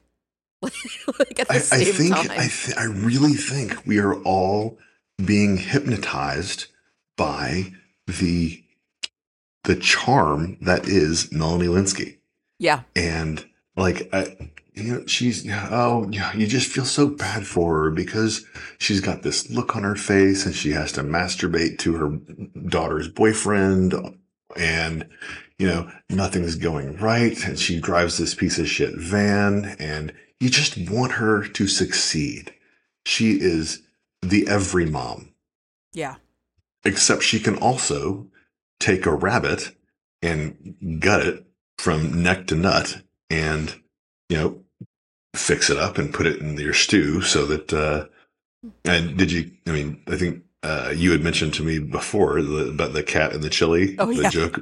Like at the I, same I think time. I, th- I really think we are all being hypnotized by the the charm that is Melanie Lynskey. Yeah, and like I, you know, she's oh yeah, you just feel so bad for her because she's got this look on her face and she has to masturbate to her daughter's boyfriend, and you know nothing's going right, and she drives this piece of shit van and. You just want her to succeed. She is the every mom. Yeah. Except she can also take a rabbit and gut it from neck to nut and, you know, fix it up and put it in your stew so that, uh, and did you, I mean, I think uh, you had mentioned to me before the, about the cat and the chili, oh, the yeah. joke.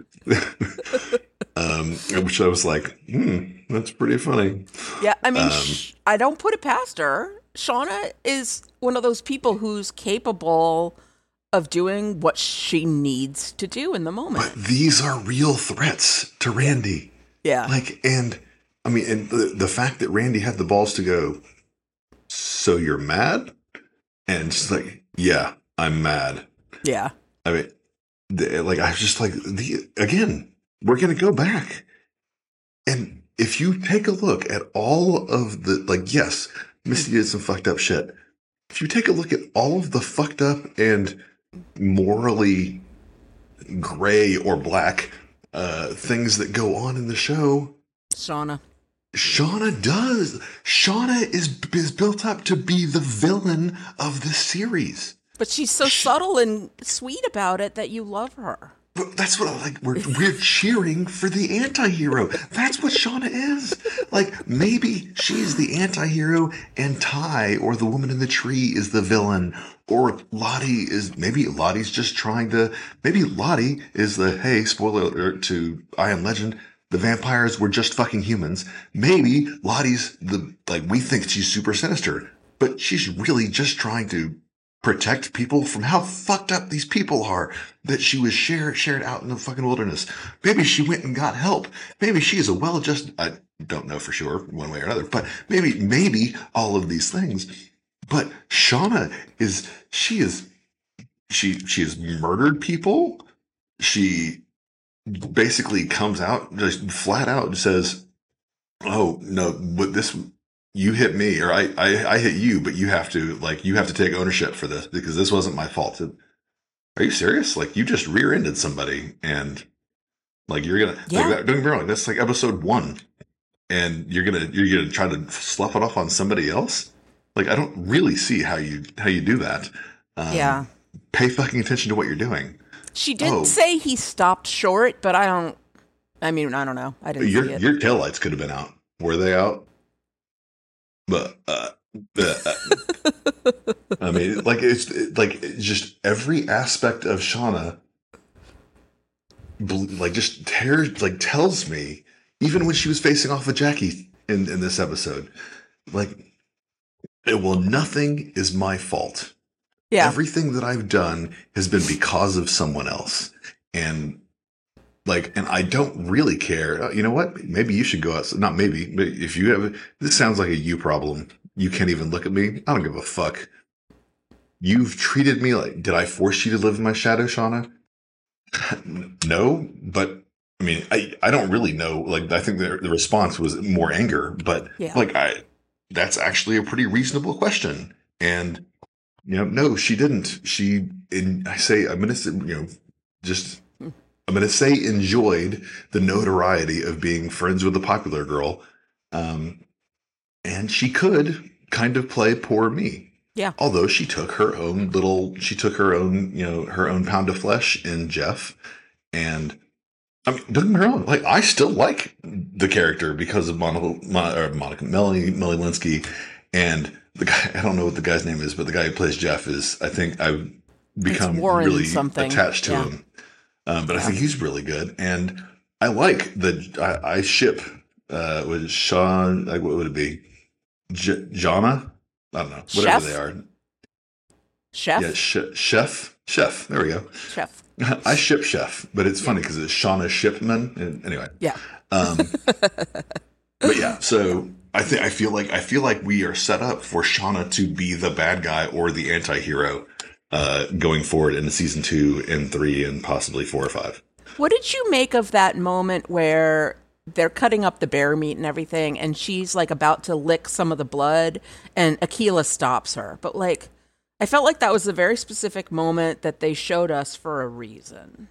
Um, which I was like, hmm, that's pretty funny. Yeah, I mean, um, sh- I don't put it past her. Shauna is one of those people who's capable of doing what she needs to do in the moment. But these are real threats to Randy. Yeah. Like, and I mean, and the, the fact that Randy had the balls to go, so you're mad? And she's like, yeah, I'm mad. Yeah. I mean, the, like, I was just like, the again, we're going to go back. And if you take a look at all of the, like, yes, Misty did some fucked up shit. If you take a look at all of the fucked up and morally gray or black uh, things that go on in the show. Shauna. Shauna does. Shauna is is built up to be the villain of this series. But she's so she, subtle and sweet about it that you love her. But that's what I like. We're we're cheering for the anti-hero. That's what Shauna is. Like, maybe she's the anti-hero and Ty or the woman in the tree is the villain. Or Lottie is, maybe Lottie's just trying to, maybe Lottie is the, hey, spoiler alert to I Am Legend, the vampires were just fucking humans. Maybe Lottie's the, like, we think she's super sinister, but she's really just trying to protect people from how fucked up these people are that she was shared shared out in the fucking wilderness. Maybe she went and got help. Maybe she is a well-adjusted, I don't know for sure one way or another, but maybe, maybe all of these things. But Shauna is, she is, she, she has murdered people. She basically comes out, just flat out and says, oh, no, but this, you hit me or I, I, I hit you, but you have to, like, you have to take ownership for this because this wasn't my fault. Are you serious? Like, you just rear-ended somebody and, like, you're going to, yeah. like, that, don't get me wrong, that's like episode one. And you're going to, you're going to try to slap it off on somebody else? Like, I don't really see how you how you do that. Um, yeah. Pay fucking attention to what you're doing. She didn't oh. say he stopped short, but I don't, I mean, I don't know. I didn't your, see it. Your taillights could have been out. Were they out? But, uh, uh, I mean, like, it's like it's just every aspect of Shauna, like, just tears, like, tells me, even when she was facing off with Jackie in, in this episode, like, well, nothing is my fault. Yeah. Everything that I've done has been because of someone else. And like, and I don't really care. You know what? Maybe you should go out. Not maybe, but if you have, this sounds like a you problem. You can't even look at me. I don't give a fuck. You've treated me like, did I force you to live in my shadow, Shauna? No, but I mean, I, I don't really know. Like, I think the, the response was more anger, but yeah. like, I, that's actually a pretty reasonable question. And, you know, no, she didn't. She, in, I say, I'm going to, you know, just, I'm going to say enjoyed the notoriety of being friends with the popular girl. Um, and she could kind of play poor me. Yeah. Although she took her own little, she took her own, you know, her own pound of flesh in Jeff. And I mean, don't get me wrong. Like, I still like the character because of Monica, Mon- Monica Melanie, Melanie Linsky, and the guy. I don't know what the guy's name is, but the guy who plays Jeff is. I think I've become really something. attached to yeah. him. Um, but yeah. I think he's really good, and I like the. I, I ship uh, with Sean. Like, what would it be? J- Jana? I don't know. Whatever Chef? they are. Chef. Yeah, sh- chef. Chef. There we go. Chef. I ship Chef, but it's funny because it's Shauna Shipman. And anyway, yeah. Um, but yeah, so I think I feel like I feel like we are set up for Shauna to be the bad guy or the anti-hero uh, going forward in season two and three and possibly four or five. What did you make of that moment where they're cutting up the bear meat and everything, and she's like about to lick some of the blood, and Akilah stops her, but like. I felt like that was a very specific moment that they showed us for a reason.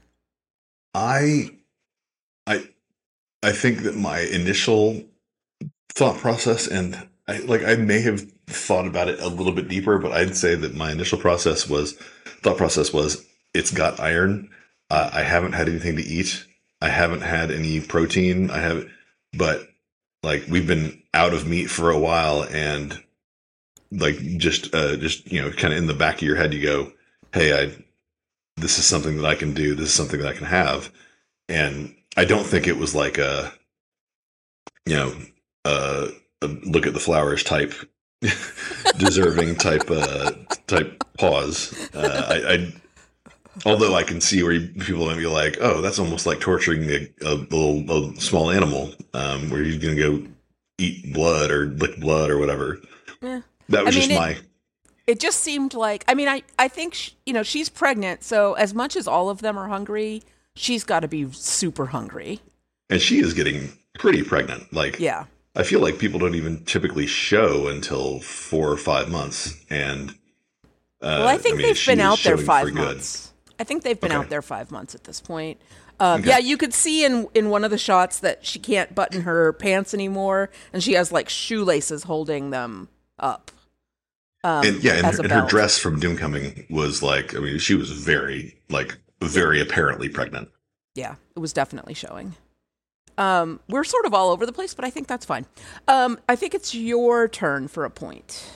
I, I, I think that my initial thought process, and I, like I may have thought about it a little bit deeper, but I'd say that my initial process was, thought process was, it's got iron. Uh, I haven't had anything to eat. I haven't had any protein. I haven't, but like we've been out of meat for a while, and. Like just, uh, just, you know, kind of in the back of your head, you go, hey, I, this is something that I can do. This is something that I can have. And I don't think it was like a, you know, uh, a look at the flowers type, deserving type, uh, type pause. Uh, I, I, although I can see where you, people might be like, oh, that's almost like torturing a, a little, a small animal, um, where you're going to go eat blood or lick blood or whatever. Yeah. That was I mean, just it, my. It just seemed like, I mean, I, I think, she, you know, she's pregnant. So as much as all of them are hungry, she's got to be super hungry. And she is getting pretty pregnant. Like, yeah. I feel like people don't even typically show until four or five months. And, uh, well, I think I mean, they've been out there five good. months. I think they've been Okay. out there five months at this point. Um, Okay. Yeah, you could see in, in one of the shots that she can't button her pants anymore, and she has like shoelaces holding them up. Um, And yeah, and, as her, a and her belt. dress from Doomcoming was like, I mean, she was very, like, very apparently pregnant. Yeah, it was definitely showing. Um, we're sort of all over the place, but I think that's fine. Um, I think it's your turn for a point.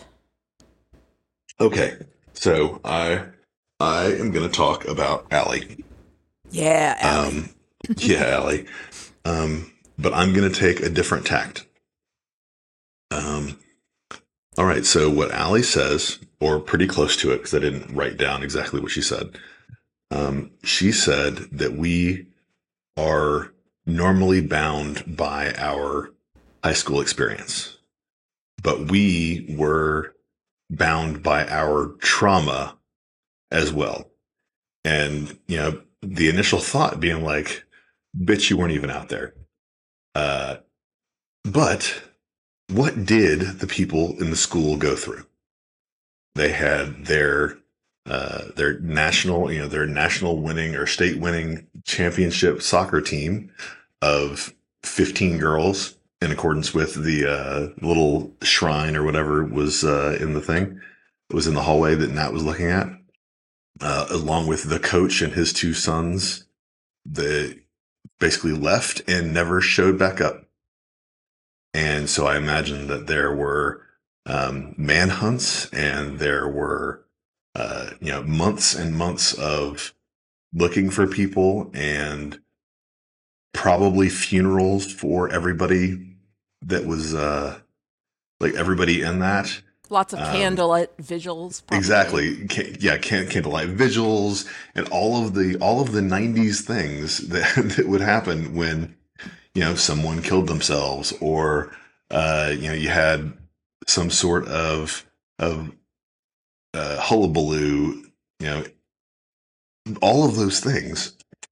Okay, so I I am going to talk about Allie. Yeah, Allie. Um, yeah, Allie. Um, but I'm going to take a different tact. Um, all right, so what Allie says, or pretty close to it, because I didn't write down exactly what she said. Um, she said that we are normally bound by our high school experience, but we were bound by our trauma as well. And, you know, the initial thought being like, bitch, you weren't even out there. Uh, but what did the people in the school go through? They had their uh, their national, you know, their national winning or state winning championship soccer team of fifteen girls in accordance with the uh, little shrine or whatever was uh, in the thing. It was in the hallway that Nat was looking at, uh, along with the coach and his two sons. They basically left and never showed back up. And so I imagine that there were um, manhunts and there were, uh, you know, months and months of looking for people and probably funerals for everybody that was, uh, like everybody in that. Lots of Um, candlelight vigils. Probably. Exactly. Ca- Yeah, can- candlelight vigils and all of the all of the nineties things that that would happen when, you know, someone killed themselves or uh, you know, you had some sort of of uh, hullabaloo, you know, all of those things,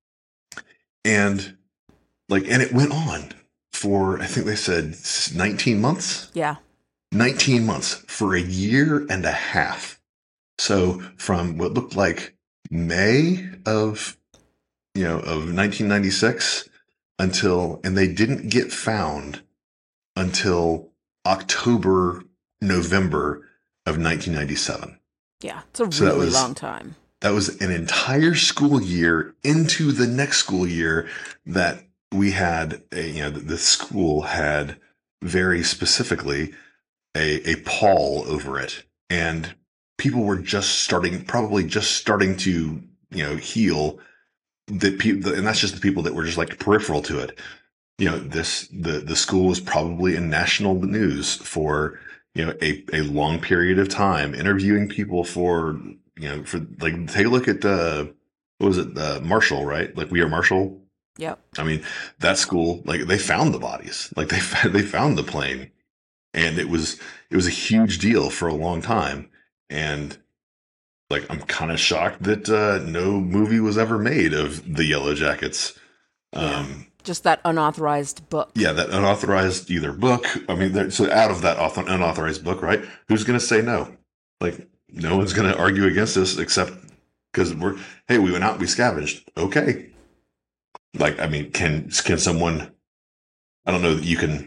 and like, and it went on for I think they said nineteen months. Yeah. nineteen months, for a year and a half. So from what looked like May of, you know, of nineteen ninety-six until, and they didn't get found until October, November of nineteen ninety-seven. Yeah. It's a So that really was- long time. That was an entire school year into the next school year that we had, a, you know, the, the school had very specifically a, a pall over it. And people were just starting, probably just starting to, you know, heal. That people, and that's just the people that were just like peripheral to it. You know, this, the, the school was probably in national news for, you know, a, a long period of time, interviewing people for, you know, for like, take a look at, uh, what was it? Uh, Marshall, right? Like We Are Marshall. Yep. I mean, that school, like they found the bodies, like they, they found the plane. And it was it was a huge deal for a long time, and like I'm kind of shocked that uh, no movie was ever made of the Yellow Jackets. Um, Just that unauthorized book. yeah, that unauthorized either book. I mean, there- so out of that author, unauthorized book, right? Who's going to say no? Like, no one's going to argue against us except because we're hey, we went out, and we scavenged. Okay, like I mean, can can someone? I don't know that you can.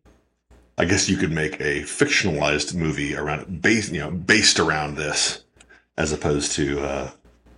I guess you could make a fictionalized movie around it, based, you know, based around this, as opposed to uh,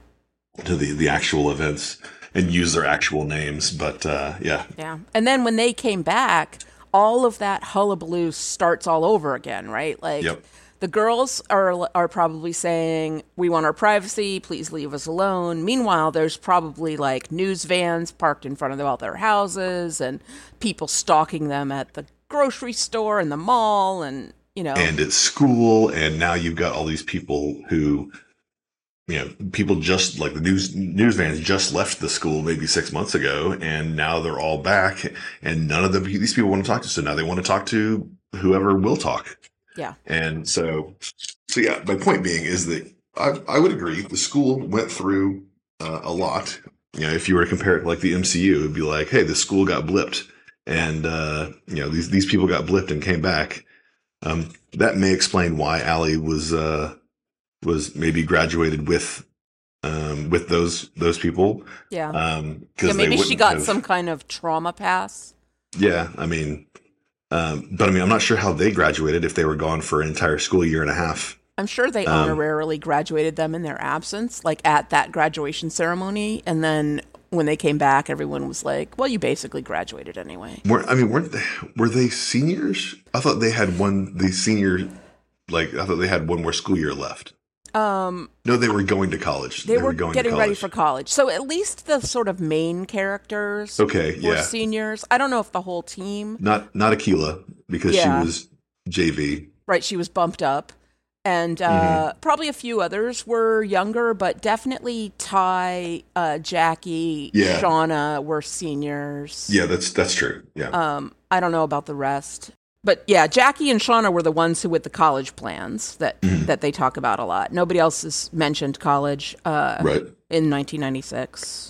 to the the actual events and use their actual names. But uh, yeah, Yeah. And then when they came back, all of that hullabaloo starts all over again, right? Like Yep. the girls are are probably saying, "We want our privacy, please leave us alone." Meanwhile, there's probably like news vans parked in front of all their houses and people stalking them at the grocery store and the mall, and you know, and at school, and now you've got all these people who, you know, people just like the news news vans just left the school maybe six months ago, and now they're all back, and none of them these people want to talk to. So now they want to talk to whoever will talk. yeah, And so, so yeah, my point being is that I, I would agree. The school went through uh, a lot. You know, if you were to compare it to like the M C U, it'd be like, hey, the school got blipped, and uh, you know, these these people got blipped and came back. Um, that may explain why Allie was uh, was maybe graduated with um, with those those people. Yeah. Um, Yeah, maybe she got have, some kind of trauma pass. Yeah, I mean, um, but I mean, I'm not sure how they graduated if they were gone for an entire school year and a half. I'm sure they Um, honorarily graduated them in their absence, like at that graduation ceremony. And then when they came back, everyone was like, well, you basically graduated anyway. Were I mean, weren't they, were they seniors? I thought they had one. The senior, like I thought they had one more school year left. Um, No, they were going to college. they, were, going getting to ready college. for college. So at least the sort of main characters Okay, were yeah. seniors. I don't know if the whole team. Not not Aquila because Yeah. she was J V. Right, she was bumped up. And uh, Mm-hmm. probably a few others were younger, but definitely Ty, uh, Jackie, Yeah. Shauna were seniors. Yeah, that's that's true. Yeah. Um, I don't know about the rest. But yeah, Jackie and Shauna were the ones who with the college plans that, Mm-hmm. that they talk about a lot. Nobody else has mentioned college uh, right. in nineteen ninety-six.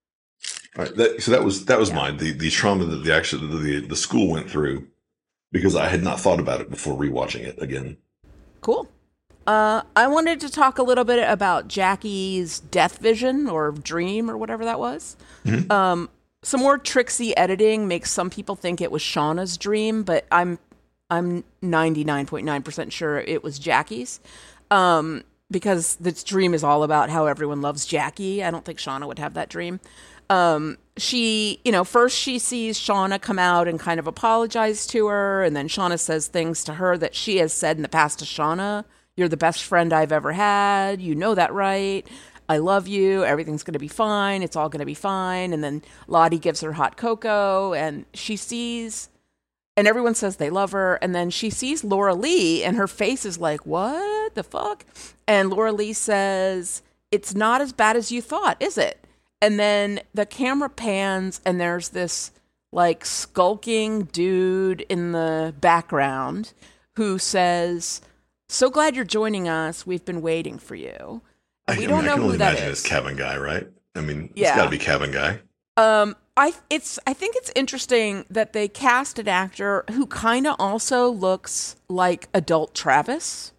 All right. That, so that was that was Yeah. mine. The the trauma that the actual the the school went through because I had not thought about it before rewatching it again. Cool. Uh, I wanted to talk a little bit about Jackie's death vision or dream or whatever that was. Mm-hmm. Um, some more tricksy editing makes some people think it was Shauna's dream, but I'm I'm ninety-nine point nine percent sure it was Jackie's. Um, because this dream is all about how everyone loves Jackie. I don't think Shauna would have that dream. Um, she, you know, first she sees Shauna come out and kind of apologize to her, and then Shauna says things to her that she has said in the past to Shauna. You're the best friend I've ever had. You know that, right? I love you. Everything's going to be fine. It's all going to be fine. And then Lottie gives her hot cocoa, and she sees, and everyone says they love her. And then she sees Laura Lee, and her face is like, what the fuck? And Laura Lee says, it's not as bad as you thought, is it? And then the camera pans, and there's this like skulking dude in the background who says, so glad you're joining us. We've been waiting for you. I, We I don't mean, know I can who only that imagine is. it's Cabin Guy, right? I mean, Yeah. it's got to be Cabin Guy. Um, I it's I think it's interesting that they cast an actor who kind of also looks like adult Travis.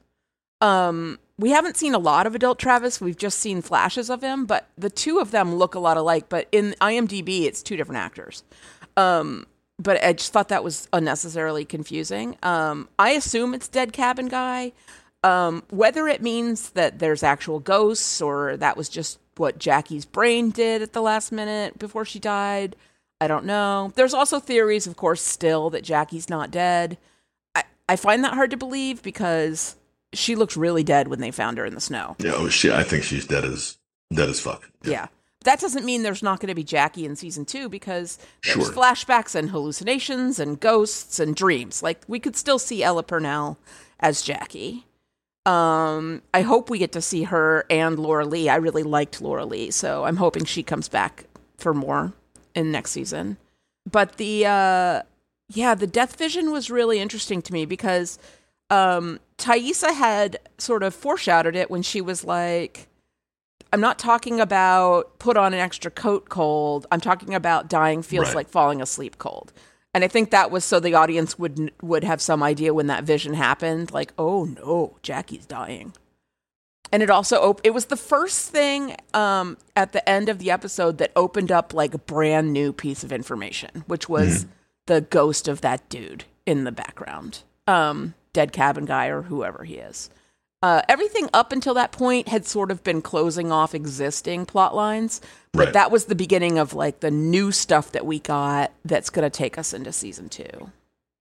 Um, we haven't seen a lot of adult Travis. We've just seen flashes of him, but the two of them look a lot alike. But in IMDb, it's two different actors. Um, but I just thought that was unnecessarily confusing. Um, I assume it's Dead Cabin Guy. Um, whether it means that there's actual ghosts or that was just what Jackie's brain did at the last minute before she died, I don't know. There's also theories, of course, still that Jackie's not dead. I, I find that hard to believe because she looked really dead when they found her in the snow. Yeah, oh, she. I think she's dead as dead as fuck. Yeah. That doesn't mean there's not going to be Jackie in season two because there's Sure. flashbacks and hallucinations and ghosts and dreams. Like, we could still see Ella Purnell as Jackie. Um, I hope we get to see her and Laura Lee. I really liked Laura Lee, so I'm hoping she comes back for more in next season. But the, uh, yeah, the death vision was really interesting to me because um, Thaisa had sort of foreshadowed it when she was like, I'm not talking about put on an extra coat cold. I'm talking about dying feels Right. like falling asleep cold. And I think that was so the audience would would have some idea when that vision happened, like, oh no, Jackie's dying. And it also op- it was the first thing um, at the end of the episode that opened up like a brand new piece of information, which was Mm-hmm. the ghost of that dude in the background, um, Dead Cabin Guy or whoever he is. Uh, everything up until that point had sort of been closing off existing plot lines, but Right. that was the beginning of like the new stuff that we got that's going to take us into season two.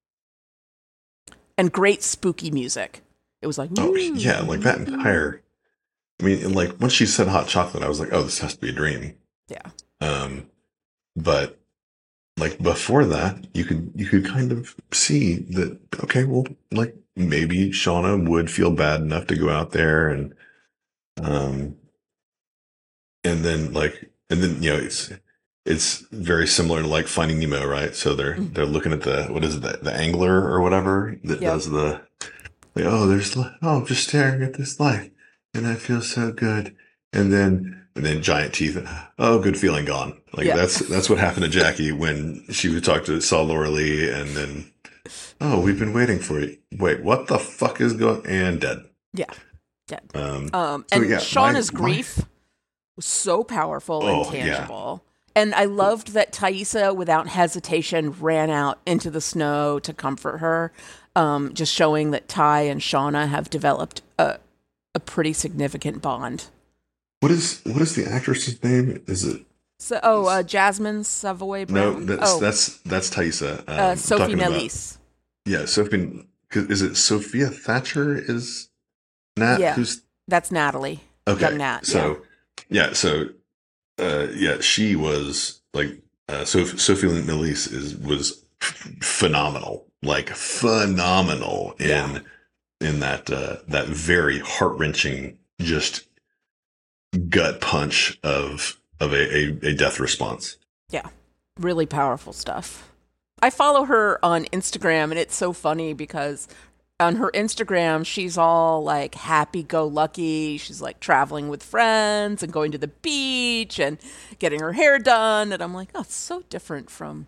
And great spooky music. It was like, Oh "Ooh." yeah, like that entire. I mean, and like once she said hot chocolate, I was like, oh, this has to be a dream. Yeah. Um, but like before that, you could you could kind of see that. Okay, well, like maybe Shauna would feel bad enough to go out there and, um, and then like and then you know it's it's very similar to like Finding Nemo, right? So they're Mhm. they're looking at the what is it the, the angler or whatever that Yep. does the like, oh there's li- oh I'm just staring at this light and I feel so good and then and then giant teeth oh good feeling gone like Yeah. that's that's what happened to Jackie when she would talk to saw Laura Lee and then oh we've been waiting for you wait what the fuck is going and dead Yeah. Dead. um Um, So, and yeah, Shauna's my- my- grief was so powerful Oh, and tangible. Yeah. And I loved that Taissa, without hesitation, ran out into the snow to comfort her, um, just showing that Ty and Shauna have developed a, a pretty significant bond. What is what is the actress's name? Is it? So, oh, uh, Jasmine Savoy Brown. No, that's oh. that's that's Taissa. Um, uh, Sophie Nélisse. Yeah, Sophie. Is it Sophia Thatcher? Is Nat? Yeah, who's that's Natalie. Okay, Young Nat. So yeah, yeah so uh, yeah, she was like uh, Sophie, Sophie Nélisse is was f- phenomenal, like phenomenal in yeah. in that uh, that very heart wrenching, just gut punch of of a, a, a death response. Yeah, really powerful stuff. I follow her on Instagram, and it's so funny because on her Instagram, she's all like happy-go-lucky. She's like traveling with friends and going to the beach and getting her hair done. And I'm like, oh, it's so different from...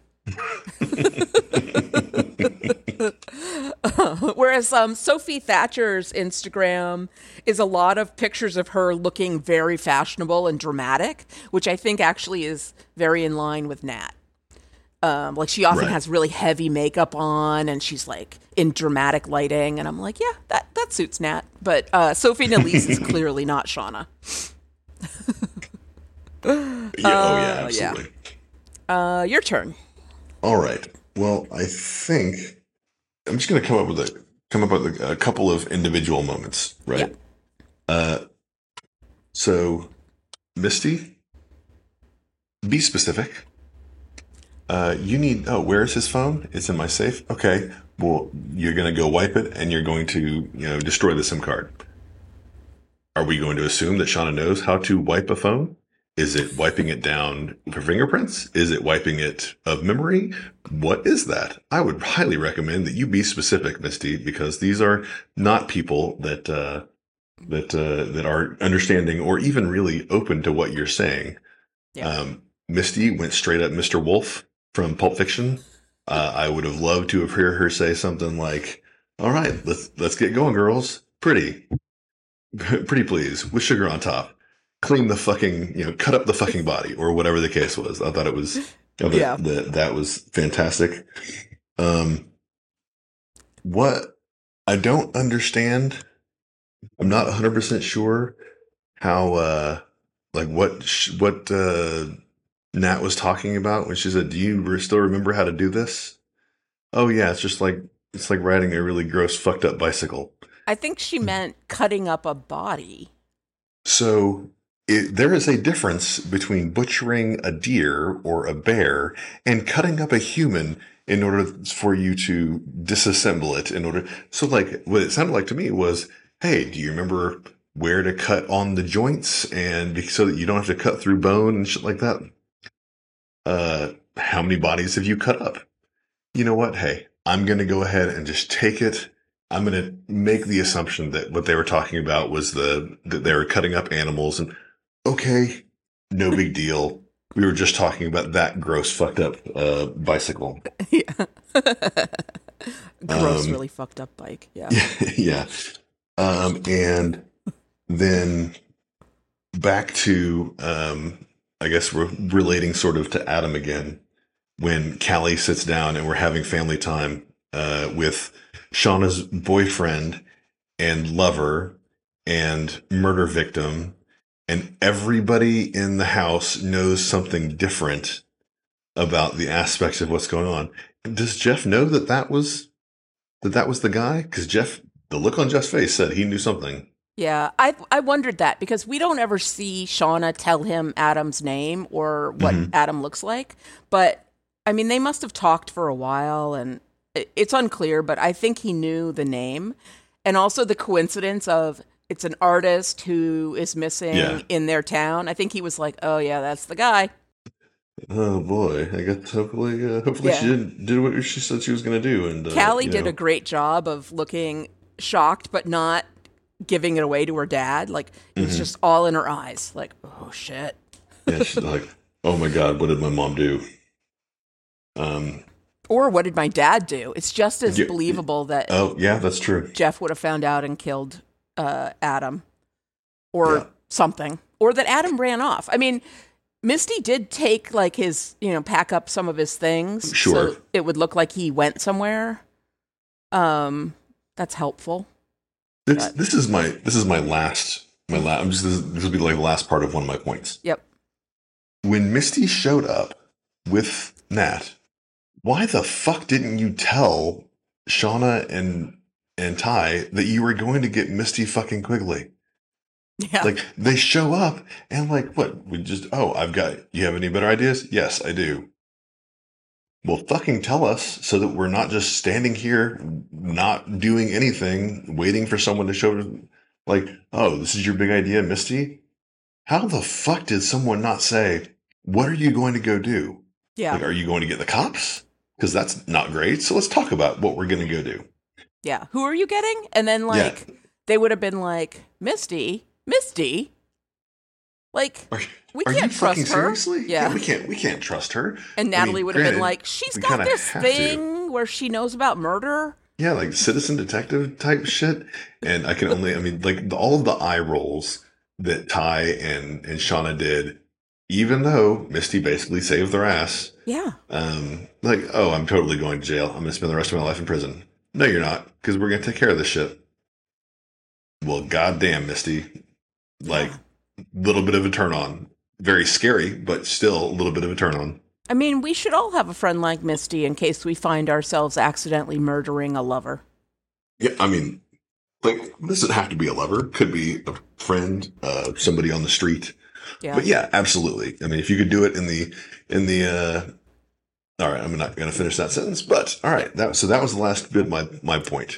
Whereas um, Sophie Thatcher's Instagram is a lot of pictures of her looking very fashionable and dramatic, which I think actually is very in line with Nat. Um, like she often right. has really heavy makeup on, and she's like in dramatic lighting, and I'm like, yeah, that, that suits Nat. But uh, Sophie Nélisse is clearly not Shauna. yeah, oh yeah, absolutely. Yeah. Uh, your turn. All right. Well, I think I'm just going to come up with a come up with a, a couple of individual moments, right? Yep. Uh, so, Misty, be specific. Uh, you need, oh, where is his phone? It's in my safe. Okay. Well, you're going to go wipe it and you're going to, you know, destroy the SIM card. Are we going to assume that Shauna knows how to wipe a phone? Is it wiping it down for fingerprints? Is it wiping it of memory? What is that? I would highly recommend that you be specific, Misty, because these are not people that, uh, that, uh, that are understanding or even really open to what you're saying. Yeah. Um, Misty went straight up Mister Wolf from Pulp Fiction. Uh, I would have loved to have heard her say something like, all right, let's, let's get going, girls. Pretty, pretty please, with sugar on top. Clean the fucking, you know, cut up the fucking body or whatever the case was. I thought it was, I thought yeah. that, that was fantastic. Um, what I don't understand, I'm not one hundred percent sure how, uh, like what, sh- what, uh, Nat was talking about when she said, do you re- still remember how to do this? Oh yeah, it's just like, it's like riding a really gross fucked up bicycle. I think she meant cutting up a body. So it, there is a difference between butchering a deer or a bear and cutting up a human in order for you to disassemble it in order. So like what it sounded like to me was, hey, do you remember where to cut on the joints and so that you don't have to cut through bone and shit like that? Uh, how many bodies have you cut up? You know what? Hey, I'm going to go ahead and just take it. I'm going to make the assumption that what they were talking about was the, that they were cutting up animals and okay, no big deal. We were just talking about that gross fucked up, uh, bicycle. Yeah. Gross, um, really fucked up bike. Yeah. Yeah. Um, and then back to, um, I guess we're relating sort of to Adam again, when Callie sits down and we're having family time uh, with Shauna's boyfriend and lover and murder victim, and everybody in the house knows something different about the aspects of what's going on. Does Jeff know that that was that that was the guy? Because Jeff, the look on Jeff's face said he knew something. Yeah, I I wondered that because we don't ever see Shauna tell him Adam's name or what mm-hmm. Adam looks like. But, I mean, they must have talked for a while, and it's unclear, but I think he knew the name. And also the coincidence of it's an artist who is missing yeah. in their town. I think he was like, oh, yeah, that's the guy. Oh, boy. I guess hopefully uh, hopefully yeah. she did, did what she said she was going to do. And uh, Callie did know. a great job of looking shocked, but not giving it away to her dad. Like it was mm-hmm. just all in her eyes. Like, oh shit. Yeah, she's like, oh my God, what did my mom do? Um, or what did my dad do? It's just as yeah, believable that. Oh yeah, that's true. Jeff would have found out and killed uh, Adam, or yeah. something. or that Adam ran off. I mean, Misty did take like his, you know, pack up some of his things. Sure. So it would look like he went somewhere. Um, that's helpful. This, but. this is my this is my last my last. I'm just this, this will be like the last part of one of my points. Yep. When Misty showed up with Nat, why the fuck didn't you tell Shauna and and Ty that you were going to get Misty fucking Quigley? Yeah. Like, they show up and like, what? We just, oh, I've got, you have any better ideas? Yes, I do. Well, fucking tell us so that we're not just standing here, not doing anything, waiting for someone to show, like, oh, this is your big idea, Misty? How the fuck did someone not say, what are you going to go do? Yeah. Like, are you going to get the cops? Because that's not great. So let's talk about what we're going to go do. Yeah. Who are you getting? And then, like, yeah. they would have been like, Misty, Misty? Like, are, we are can't you trust fucking her. Seriously? Yeah. yeah. We can't, we can't trust her. And Natalie I mean, would have granted, been like, she's got this thing to. where she knows about murder. Yeah, like citizen detective type shit. And I can only, I mean, like, the, all of the eye rolls that Ty and, and Shauna did, even though Misty basically saved their ass. Yeah. Um, like, oh, I'm totally going to jail. I'm going to spend the rest of my life in prison. No, you're not, because we're going to take care of this shit. Well, goddamn, Misty. Like, a little bit of a turn on. Very scary, but still a little bit of a turn on. I mean, we should all have a friend like Misty in case we find ourselves accidentally murdering a lover. Yeah, I mean, like, this doesn't have to be a lover. Could be a friend, uh, somebody on the street. Yeah. But yeah, absolutely. I mean, if you could do it in the, in the, uh, all right, I'm not going to finish that sentence, but all right. That, so that was the last bit of my, my point.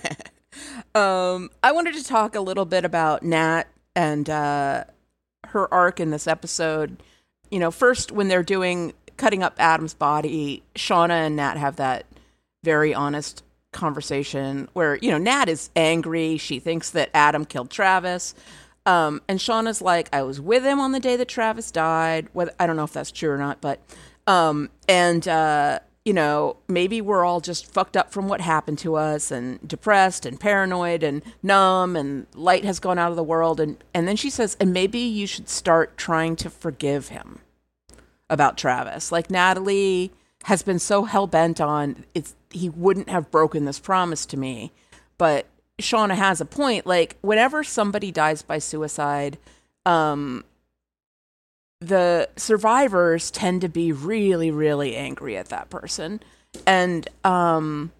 um, I wanted to talk a little bit about Nat and, uh, her arc in this episode. You know, first when they're doing, cutting up Adam's body, Shauna and Nat have that very honest conversation where, you know, Nat is angry. She thinks that Adam killed Travis. Um, and Shauna's like, I was with him on the day that Travis died. Whether, I don't know if that's true or not, but, um, and, uh, you know, maybe we're all just fucked up from what happened to us and depressed and paranoid and numb and light has gone out of the world. And, and then she says, and maybe you should start trying to forgive him about Travis. Like, Natalie has been so hell-bent on it's, he wouldn't have broken this promise to me. But Shauna has a point. Like, whenever somebody dies by suicide, um, the survivors tend to be really, really angry at that person. And um,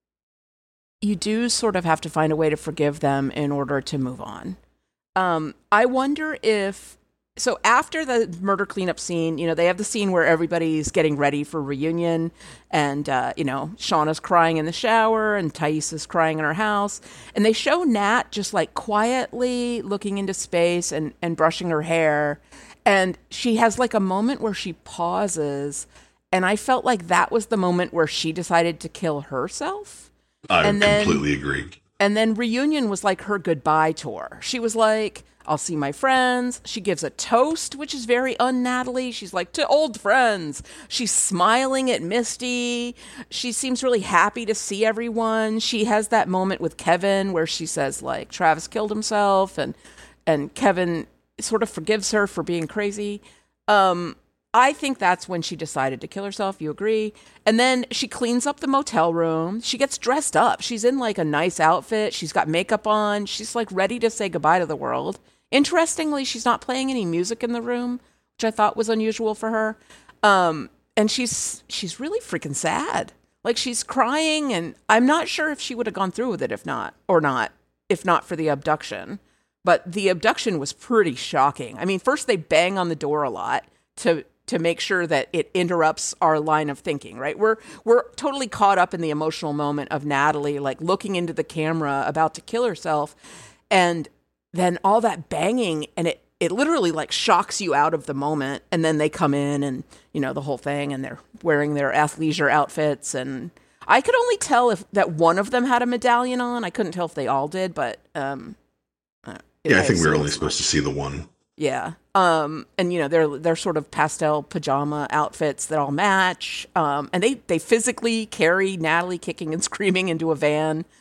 you do sort of have to find a way to forgive them in order to move on. Um, I wonder if... So after the murder cleanup scene, you know, they have the scene where everybody's getting ready for reunion and, uh, you know, Shauna's crying in the shower and Thais is crying in her house. And they show Nat just like quietly looking into space and, and brushing her hair. And she has like a moment where she pauses. And I felt like that was the moment where she decided to kill herself. I and then, completely agree. And then reunion was like her goodbye tour. She was like... I'll see my friends. She gives a toast, which is very un-Natalie. She's like, to old friends. She's smiling at Misty. She seems really happy to see everyone. She has that moment with Kevin where she says, like, Travis killed himself, and and Kevin sort of forgives her for being crazy. Um, I think that's when she decided to kill herself. You agree? And then she cleans up the motel room. She gets dressed up. She's in, like, a nice outfit. She's got makeup on. She's, like, ready to say goodbye to the world. Interestingly, she's not playing any music in the room, which I thought was unusual for her. Um, and she's she's really freaking sad. Like, she's crying, and I'm not sure if she would have gone through with it if not, or not, if not for the abduction. But the abduction was pretty shocking. I mean, first they bang on the door a lot to to make sure that it interrupts our line of thinking, right? We're we're totally caught up in the emotional moment of Natalie, like, looking into the camera about to kill herself, and then all that banging, and it, it literally like shocks you out of the moment. And then they come in and, you know, the whole thing, and they're wearing their athleisure outfits. And I could only tell if that one of them had a medallion on. I couldn't tell if they all did, but, um, uh, yeah, I think we were only supposed to see the one. Yeah. Um, and you know, they're, they're sort of pastel pajama outfits that all match. Um, and they, they physically carry Natalie kicking and screaming into a van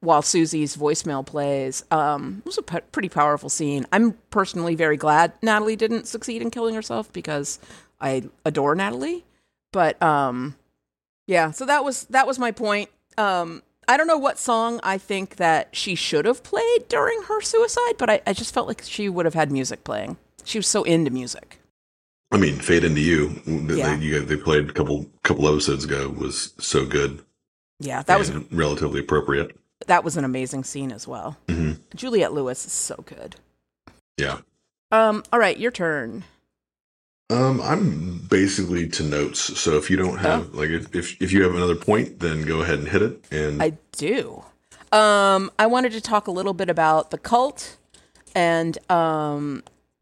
while Susie's voicemail plays. Um, it was a p- pretty powerful scene. I'm personally very glad Natalie didn't succeed in killing herself because I adore Natalie. But um, yeah, so that was that was my point. Um, I don't know what song I think that she should have played during her suicide, but I, I just felt like she would have had music playing. She was so into music. I mean, Fade Into You, that Yeah. they, you, they played a couple couple episodes ago, was so good. Yeah, that was and relatively appropriate. that was an amazing scene as well. Mm-hmm. Juliette Lewis is so good. Yeah. Um, all right, your turn. Um, I'm basically to notes. So if you don't have, Oh. like, if, if if you have another point, then go ahead and hit it. And I do. Um, I wanted to talk a little bit about the cult and um,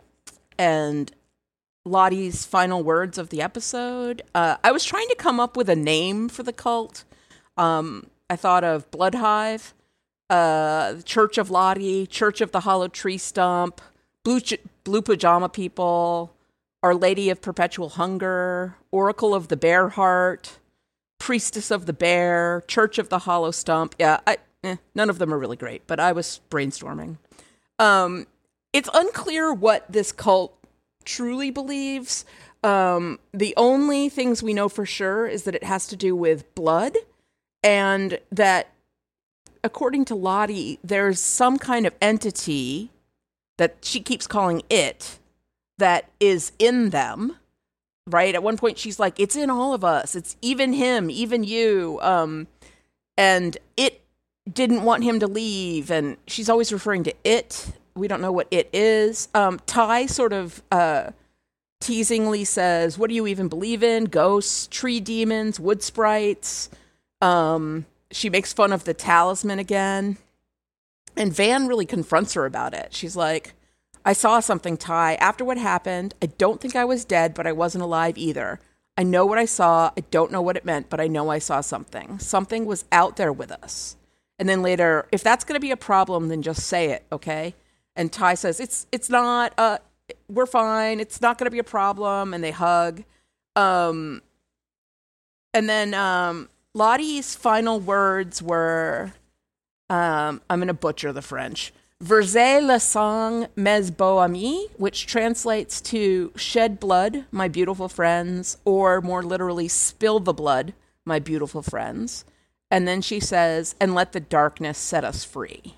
and Lottie's final words of the episode. Uh, I was trying to come up with a name for the cult. Um, I thought of Blood Hive, uh, Church of Lottie, Church of the Hollow Tree Stump, Blue Ch- Blue Pajama People, Our Lady of Perpetual Hunger, Oracle of the Bear Heart, Priestess of the Bear, Church of the Hollow Stump. Yeah, I, eh, none of them are really great, but I was brainstorming. Um, it's unclear what this cult truly believes. Um, the only things we know for sure is that it has to do with blood, and that, according to Lottie, there's some kind of entity that she keeps calling it that is in them, right? At one point, she's like, it's in all of us. It's even him, even you. Um, and it didn't want him to leave, and she's always referring to it. We don't know what it is. Um, Ty sort of uh, teasingly says, what do you even believe in? Ghosts, tree demons, wood sprites. Um, she makes fun of the talisman again. And Van really confronts her about it. She's like, I saw something, Ty. After what happened, I don't think I was dead, but I wasn't alive either. I know what I saw. I don't know what it meant, but I know I saw something. Something was out there with us. And then later, if that's going to be a problem, then just say it, okay? And Ty says, it's it's not, uh, we're fine. It's not going to be a problem. And they hug. Um, and then um, Lottie's final words were, um, I'm going to butcher the French, Versez le sang, mes beaux amis, which translates to shed blood, my beautiful friends, or more literally, spill the blood, my beautiful friends. And then she says, and let the darkness set us free.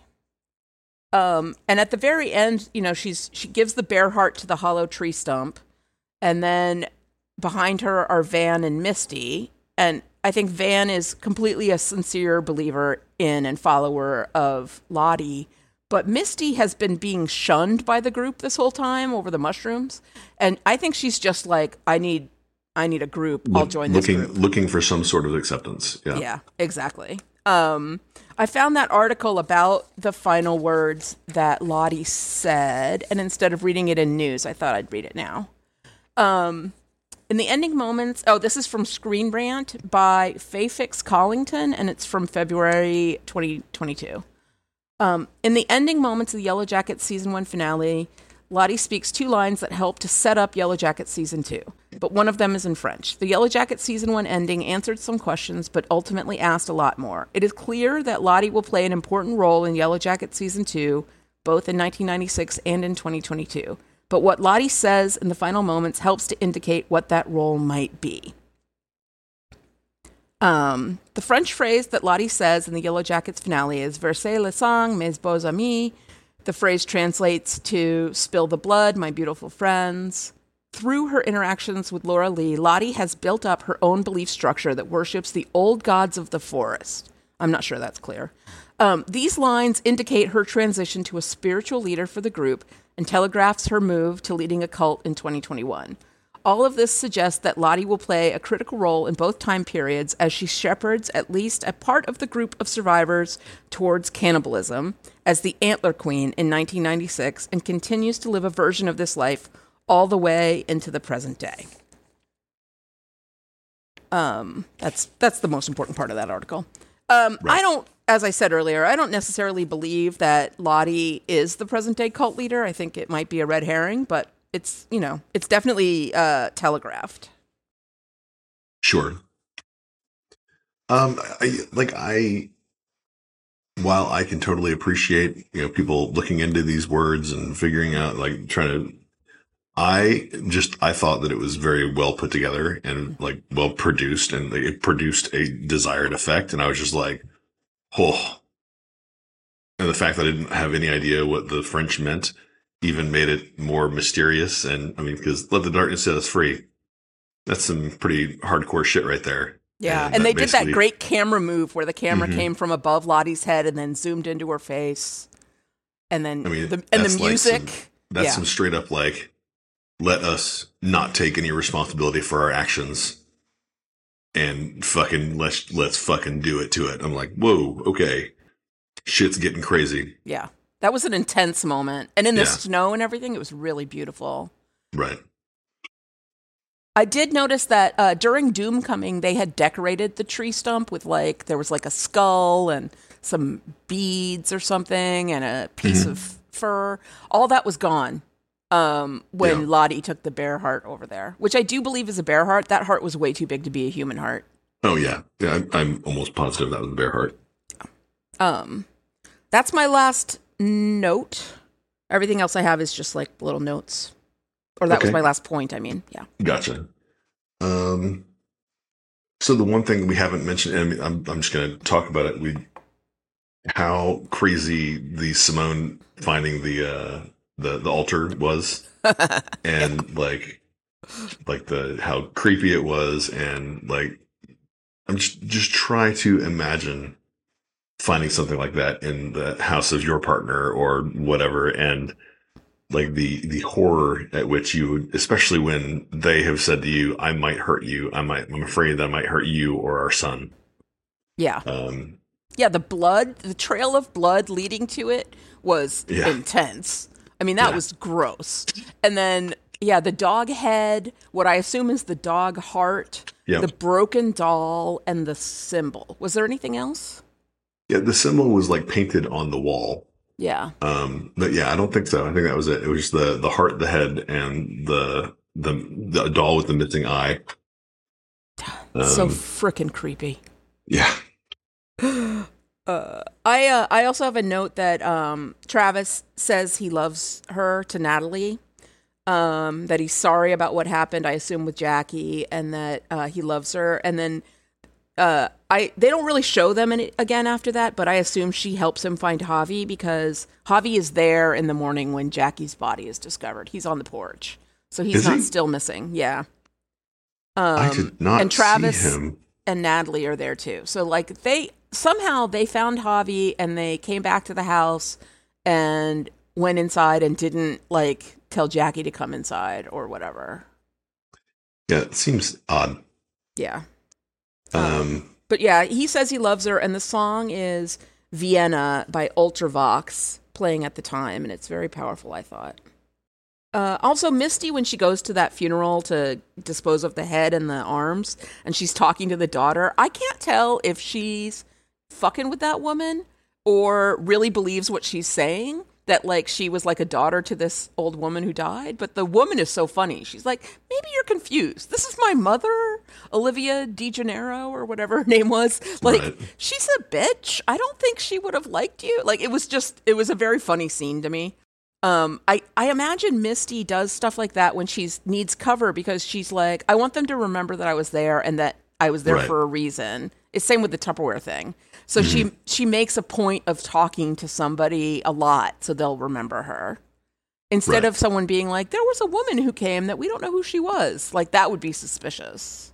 Um, and at the very end, you know, she's she gives the bear heart to the hollow tree stump. And then behind her are Van and Misty. And I think Van is completely a sincere believer in and follower of Lottie. But Misty has been being shunned by the group this whole time over the mushrooms. And I think she's just like, I need I need a group. I'll join this looking, group. Looking for some sort of acceptance. Yeah, Yeah, exactly. Um, I found that article about the final words that Lottie said, and instead of reading it in news, I thought I'd read it now. Um, in the ending moments, oh, this is from Screen Rant by Fayfix Collington, and it's from February twenty twenty-two. Um, in the ending moments of the Yellow Jackets season one finale, Lottie speaks two lines that help to set up Yellow Jackets season two, but one of them is in French. The Yellow Jackets season one ending answered some questions, but ultimately asked a lot more. It is clear that Lottie will play an important role in Yellow Jackets season two, both in nineteen ninety-six and in twenty twenty-two. But what Lottie says in the final moments helps to indicate what that role might be. Um, the French phrase that Lottie says in the Yellow Jackets finale is Versez le sang, mes beaux amis. The phrase translates to spill the blood, my beautiful friends. Through her interactions with Laura Lee, Lottie has built up her own belief structure that worships the old gods of the forest. I'm not sure that's clear. Um, these lines indicate her transition to a spiritual leader for the group and telegraphs her move to leading a cult in twenty twenty-one. All of this suggests that Lottie will play a critical role in both time periods as she shepherds at least a part of the group of survivors towards cannibalism as the Antler Queen in nineteen ninety-six and continues to live a version of this life all the way into the present day. Um, that's that's the most important part of that article. Um, Right. I don't, as I said earlier, I don't necessarily believe that Lottie is the present day cult leader. I think it might be a red herring, but it's, you know, it's definitely uh, telegraphed. Sure. Um, I, like I, while I can totally appreciate, you know, people looking into these words and figuring out, like trying to, I just, I thought that it was very well put together and like well produced, and like, it produced a desired effect. And I was just like, oh, and the fact that I didn't have any idea what the French meant even made it more mysterious. And I mean, because let the darkness set us free. That's some pretty hardcore shit right there. Yeah, and, and they did that great camera move where the camera mm-hmm. came from above Lottie's head and then zoomed into her face, and then I mean, the, and the music. Like some, that's yeah. some straight up like, let us not take any responsibility for our actions, and fucking let's let's fucking do it to it. I'm like, whoa, okay, shit's getting crazy. Yeah, that was an intense moment, and in the yeah. snow and everything, it was really beautiful. Right. I did notice that uh, during Doom Coming, they had decorated the tree stump with like, there was like a skull and some beads or something and a piece mm-hmm. of fur. All that was gone um, when yeah. Lottie took the bear heart over there, which I do believe is a bear heart. That heart was way too big to be a human heart. Oh, yeah. Yeah, I'm, I'm almost positive that was a bear heart. Um, that's my last note. Everything else I have is just like little notes. Or that okay. was my last point, I mean, yeah. Gotcha. Um, so the one thing we haven't mentioned, and I'm I'm just going to talk about it, we how crazy the Simone finding the uh, the the altar was, and yeah. like like the how creepy it was, and like I'm just just try to imagine finding something like that in the house of your partner or whatever, and like the the horror at which you would, especially when they have said to you, I might hurt you. I might, I'm afraid that I might hurt you or our son. Yeah. Um, yeah. The blood, the trail of blood leading to it was yeah. intense. I mean, that yeah. was gross. And then, yeah, the dog head, what I assume is the dog heart, yep. the broken doll, and the symbol. Was there anything else? Yeah. The symbol was like painted on the wall. Yeah. Um, but yeah, I don't think so. I think that was it. It was just the, the heart, the head, and the, the, the doll with the missing eye. Um, so freaking creepy. Yeah. uh, I, uh, I also have a note that, um, Travis says he loves her to Natalie, um, that he's sorry about what happened, I assume with Jackie, and that, uh, he loves her. And then, Uh, I they don't really show them in it again after that, but I assume she helps him find Javi because Javi is there in the morning when Jackie's body is discovered. He's on the porch, so he's is not he? still missing. Yeah, um, I did not and Travis see him. And Natalie are there too. So like they somehow they found Javi and they came back to the house and went inside and didn't like tell Jackie to come inside or whatever. Yeah, it seems odd. Yeah. Um, but yeah, he says he loves her, and the song is Vienna by Ultravox, playing at the time, and it's very powerful, I thought. Uh, also, Misty, when she goes to that funeral to dispose of the head and the arms, and she's talking to the daughter, I can't tell if she's fucking with that woman or really believes what she's saying, that like she was like a daughter to this old woman who died. But the woman is so funny. She's like, maybe you're confused. This is my mother, Olivia DeGeneiro or whatever her name was. Like, right. She's a bitch. I don't think she would have liked you. Like, it was just, it was a very funny scene to me. Um, I, I imagine Misty does stuff like that when she needs cover because she's like, I want them to remember that I was there and that I was there right. for a reason. It's same with the Tupperware thing. So mm-hmm. she she makes a point of talking to somebody a lot so they'll remember her. Instead right. of someone being like, there was a woman who came that we don't know who she was. Like, that would be suspicious.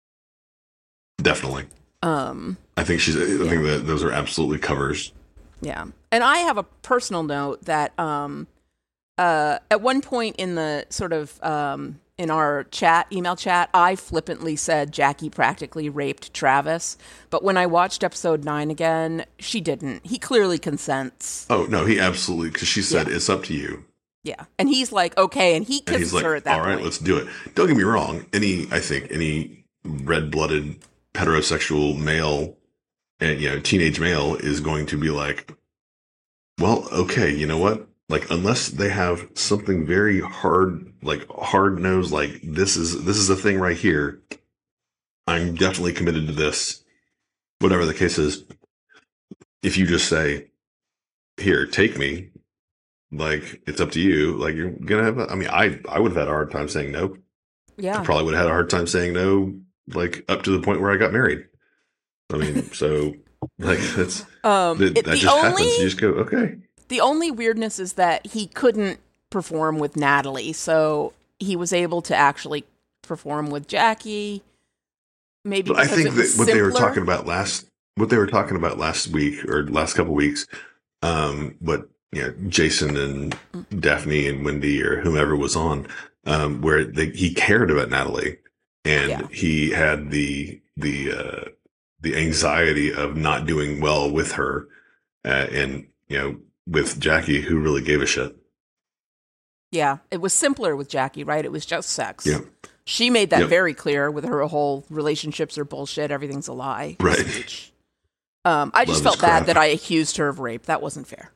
Definitely. Um, I think she's. I yeah. think that those are absolutely covers. Yeah. And I have a personal note that um, uh, at one point in the sort of um, in our chat, email chat, I flippantly said Jackie practically raped Travis. But when I watched episode nine again, she didn't. He clearly consents. Oh, no, he absolutely, because she said, yeah. it's up to you. Yeah. And he's like, okay. And he kisses and he's like, her at that all right, point. Let's do it. Don't get me wrong. Any, I think, any red-blooded heterosexual male and, you know, teenage male is going to be like, well, okay, you know what? Like, unless they have something very hard, like hard nosed, like this is this is a thing right here. I'm definitely committed to this. Whatever the case is. if you just say, here, take me, like, it's up to you, like, you're going to have, a, I mean, I, I would have had a hard time saying no. Yeah. I probably would have had a hard time saying no, like, up to the point where I got married. I mean, so, like, that's, um, that, it, that just only, happens. You just go, okay. The only weirdness is that he couldn't perform with Natalie, so he was able to actually perform with Jackie. Maybe but I think it that was what they were simpler. talking about last, what they were talking about last week or last couple of weeks, um, what you know, Jason and Daphne and Wendy or whomever was on, um, where they, he cared about Natalie, and Yeah. he had the the uh, the anxiety of not doing well with her, uh, and you know, with Jackie, who really gave a shit. Yeah, it was simpler with Jackie, right? It was just sex. Yeah. She made that Yep. very clear with her whole relationships are bullshit, everything's a lie. Right. Speech. Um, I just Love is felt bad crap. that I accused her of rape. That wasn't fair.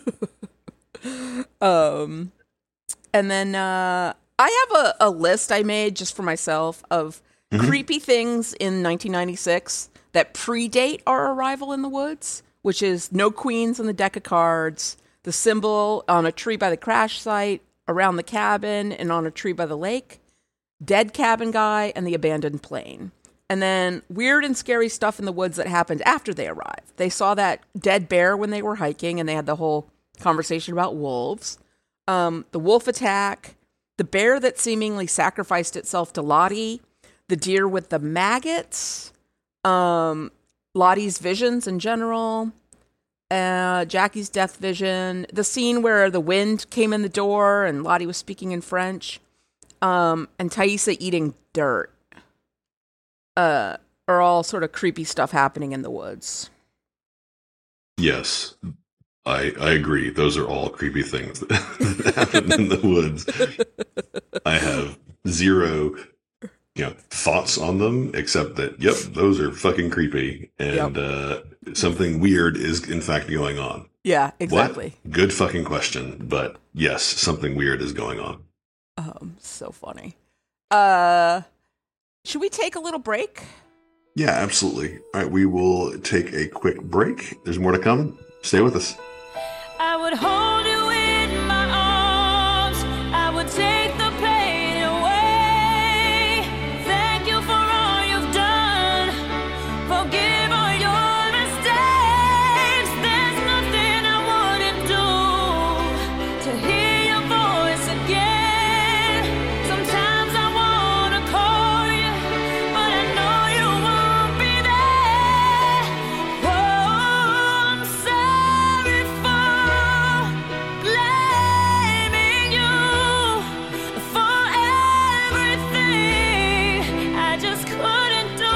um, and then uh, I have a, a list I made just for myself of Mm-hmm. creepy things in nineteen ninety-six that predate our arrival in the woods, which is no queens on the deck of cards, the symbol on a tree by the crash site, around the cabin, and on a tree by the lake, dead cabin guy, and the abandoned plane. And then weird and scary stuff in the woods that happened after they arrived. They saw that dead bear when they were hiking, and they had the whole conversation about wolves. Um, the wolf attack, the bear that seemingly sacrificed itself to Lottie, the deer with the maggots, um, Lottie's visions in general, uh, Jackie's death vision, the scene where the wind came in the door and Lottie was speaking in French, um, and Taissa eating dirt, uh, are all sort of creepy stuff happening in the woods. Yes, I I agree. Those are all creepy things that happen in the woods. I have zero, you know, thoughts on them except that, yep, those are fucking creepy, and Yep. uh, something weird is in fact going on. Yeah, exactly. What? Good fucking question, but yes, something weird is going on. Um, so funny. Uh, should we take a little break? Yeah, absolutely. All right, we will take a quick break. There's more to come. Stay with us. I would hold you in my arms. I would take the pain away. Thank you for all you've done. Forgive all your mistakes. There's nothing I wouldn't do to hear your voice again. Sometimes I wanna call you, but I know you won't be there. Oh, I'm sorry for blaming you for everything I just couldn't do.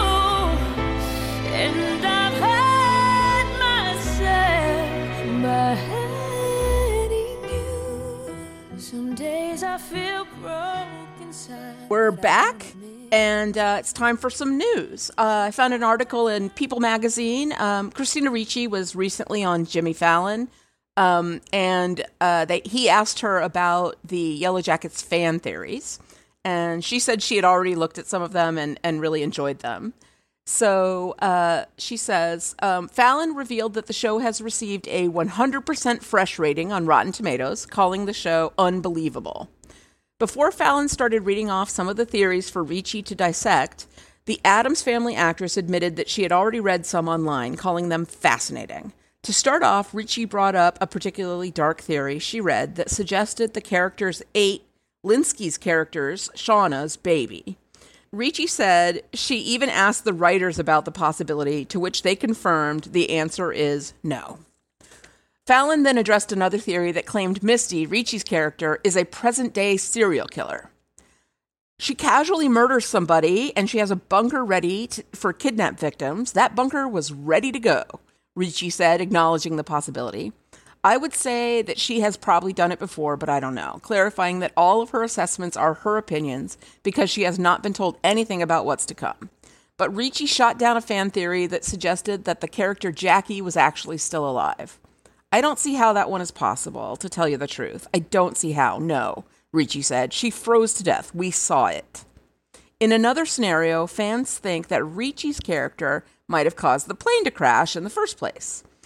And I've hurt myself by hurting you. Some days I feel broken inside. We're back, and uh, it's time for some news. Uh, I found an article in People magazine. Um, Christina Ricci was recently on Jimmy Fallon, um, and uh, they, he asked her about the Yellow Jackets fan theories, and she said she had already looked at some of them and, and really enjoyed them. So uh, she says, um, Fallon revealed that the show has received a one hundred percent fresh rating on Rotten Tomatoes, calling the show unbelievable. Before Fallon started reading off some of the theories for Ricci to dissect, the Addams Family actress admitted that she had already read some online, calling them fascinating. To start off, Ricci brought up a particularly dark theory she read that suggested the characters ate Linsky's character's, Shauna's, baby. Ricci said she even asked the writers about the possibility, to which they confirmed the answer is no. Fallon then addressed another theory that claimed Misty, Ricci's character, is a present-day serial killer. She casually murders somebody, and she has a bunker ready to, for kidnap victims. That bunker was ready to go, Ricci said, acknowledging the possibility. I would say that she has probably done it before, but I don't know, clarifying that all of her assessments are her opinions because she has not been told anything about what's to come. But Ricci shot down a fan theory that suggested that the character Jackie was actually still alive. I don't see how that one is possible, to tell you the truth. I don't see how, no, Ricci said. She froze to death. We saw it. In another scenario, fans think that Ricci's character might have caused the plane to crash in the first place.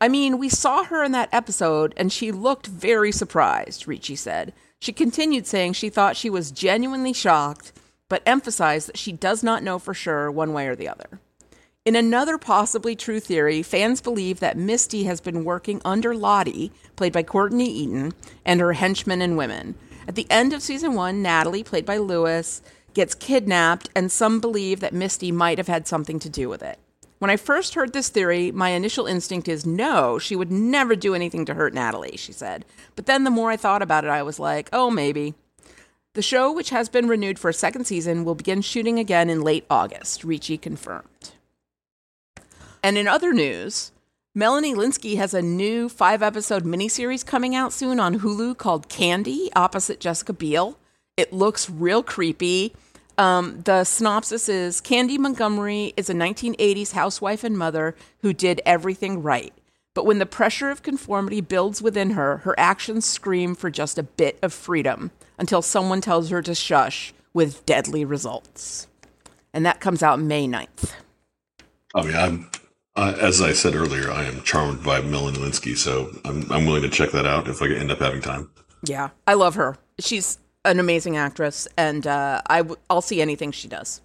I mean, we saw her in that episode, and she looked very surprised, Ricci said. She continued saying she thought she was genuinely shocked, but emphasized that she does not know for sure one way or the other. In another possibly true theory, fans believe that Misty has been working under Lottie, played by Courtney Eaton, and her henchmen and women. At the end of season one, Natalie, played by Lewis, gets kidnapped, and some believe that Misty might have had something to do with it. When I first heard this theory, my initial instinct is no, she would never do anything to hurt Natalie, she said. But then the more I thought about it, I was like, oh, maybe. The show, which has been renewed for a second season, will begin shooting again in late August, Ricci confirmed. And in other news, Melanie Lynskey has a new five-episode miniseries coming out soon on Hulu called Candy, opposite Jessica Biel. It looks real creepy. Um, the synopsis is, Candy Montgomery is a nineteen eighties housewife and mother who did everything right. But when the pressure of conformity builds within her, her actions scream for just a bit of freedom until someone tells her to shush, with deadly results. And that comes out May ninth. I mean, I'm, uh, as I said earlier, I am charmed by Melanie Lynskey, so I'm, I'm willing to check that out if I end up having time. Yeah, I love her. She's an amazing actress, and uh, I w- I'll see anything she does.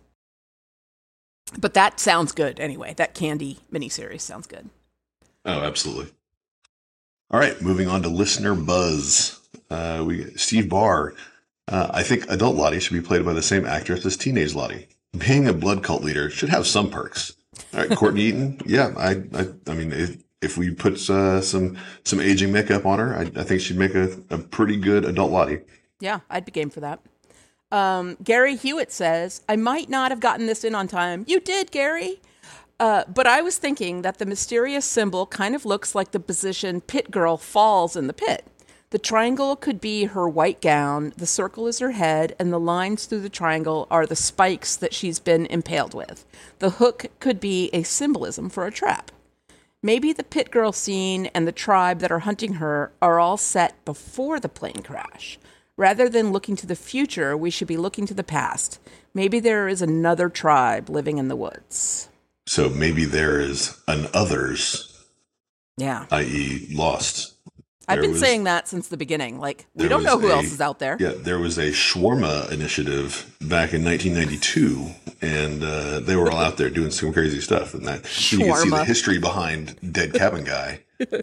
But that sounds good anyway. That Candy miniseries sounds good. Oh, absolutely. All right, moving on to listener buzz. Uh, we Steve Barr. Uh, I think adult Lottie should be played by the same actress as teenage Lottie. Being a blood cult leader should have some perks. All right, Courtney Eaton. Yeah, I, I, I mean, if, if we put uh, some some aging makeup on her, I, I think she'd make a, a pretty good adult Lottie. Yeah, I'd be game for that. Um, Gary Hewitt says, I might not have gotten this in on time. You did, Gary. Uh, but I was thinking that the mysterious symbol kind of looks like the position Pit Girl falls in the pit. The triangle could be her white gown, the circle is her head, and the lines through the triangle are the spikes that she's been impaled with. The hook could be a symbolism for a trap. Maybe the Pit Girl scene and the tribe that are hunting her are all set before the plane crash. Rather than looking to the future, we should be looking to the past. Maybe there is another tribe living in the woods. So maybe there is an others, yeah, that is lost. I've There been was- saying that since the beginning. Like, we there don't know was who a- else is out there. Yeah, there was a shawarma initiative back in nineteen ninety-two, and uh, they were all out there doing some crazy stuff. And that you can see the Shawarma. history behind Dead Cabin Guy.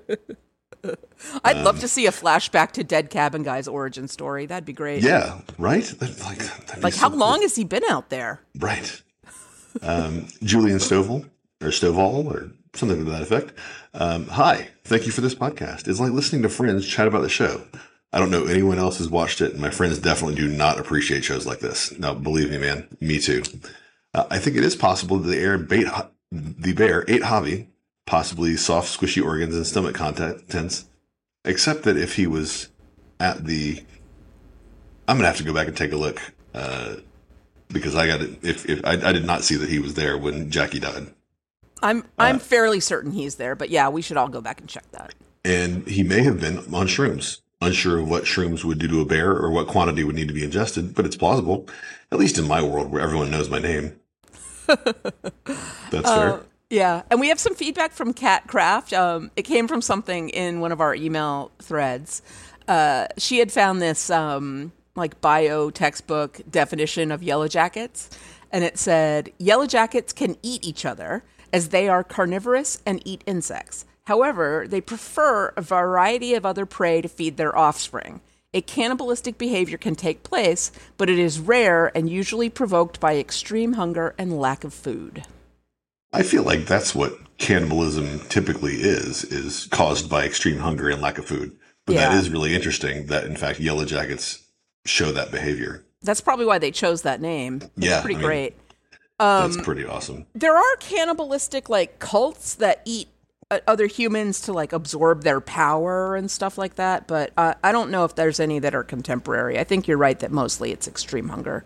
I'd Um, love to see a flashback to Dead Cabin Guy's origin story. That'd be great. Yeah, right? That, like, that'd be Like, so how cool. long has he been out there? Right. Um, Julian Stovall, or Stovall, or something to that effect. Um, Hi, thank you for this podcast. It's like listening to friends chat about the show. I don't know anyone else has watched it, and my friends definitely do not appreciate shows like this. No, believe me, man. Me too. Uh, I think it is possible that the air bait, the bear ate Javi, possibly soft, squishy organs and stomach contents, except that if he was at the... I'm going to have to go back and take a look, uh, because I got it. If, if I, I did not see that he was there when Jackie died. I'm I'm fairly certain he's there, but yeah, we should all go back and check that. And he may have been on shrooms, unsure of what shrooms would do to a bear or what quantity would need to be ingested, but it's plausible, at least in my world where everyone knows my name. That's fair. Uh, yeah, and we have some feedback from Kat Kraft. Um, it came from something in one of our email threads. Uh, she had found this um, like bio textbook definition of yellow jackets, and it said, yellow jackets can eat each other as they are carnivorous and eat insects. However, they prefer a variety of other prey to feed their offspring. A cannibalistic behavior can take place, but it is rare and usually provoked by extreme hunger and lack of food. I feel like that's what cannibalism typically is, is caused by extreme hunger and lack of food. But Yeah. that is really interesting that, in fact, yellow jackets show that behavior. That's probably why they chose that name. It's Yeah, pretty I mean, great. Um, That's pretty awesome. There are cannibalistic like cults that eat uh, other humans to like absorb their power and stuff like that, but uh, I don't know if there's any that are contemporary. I think you're right that mostly it's extreme hunger.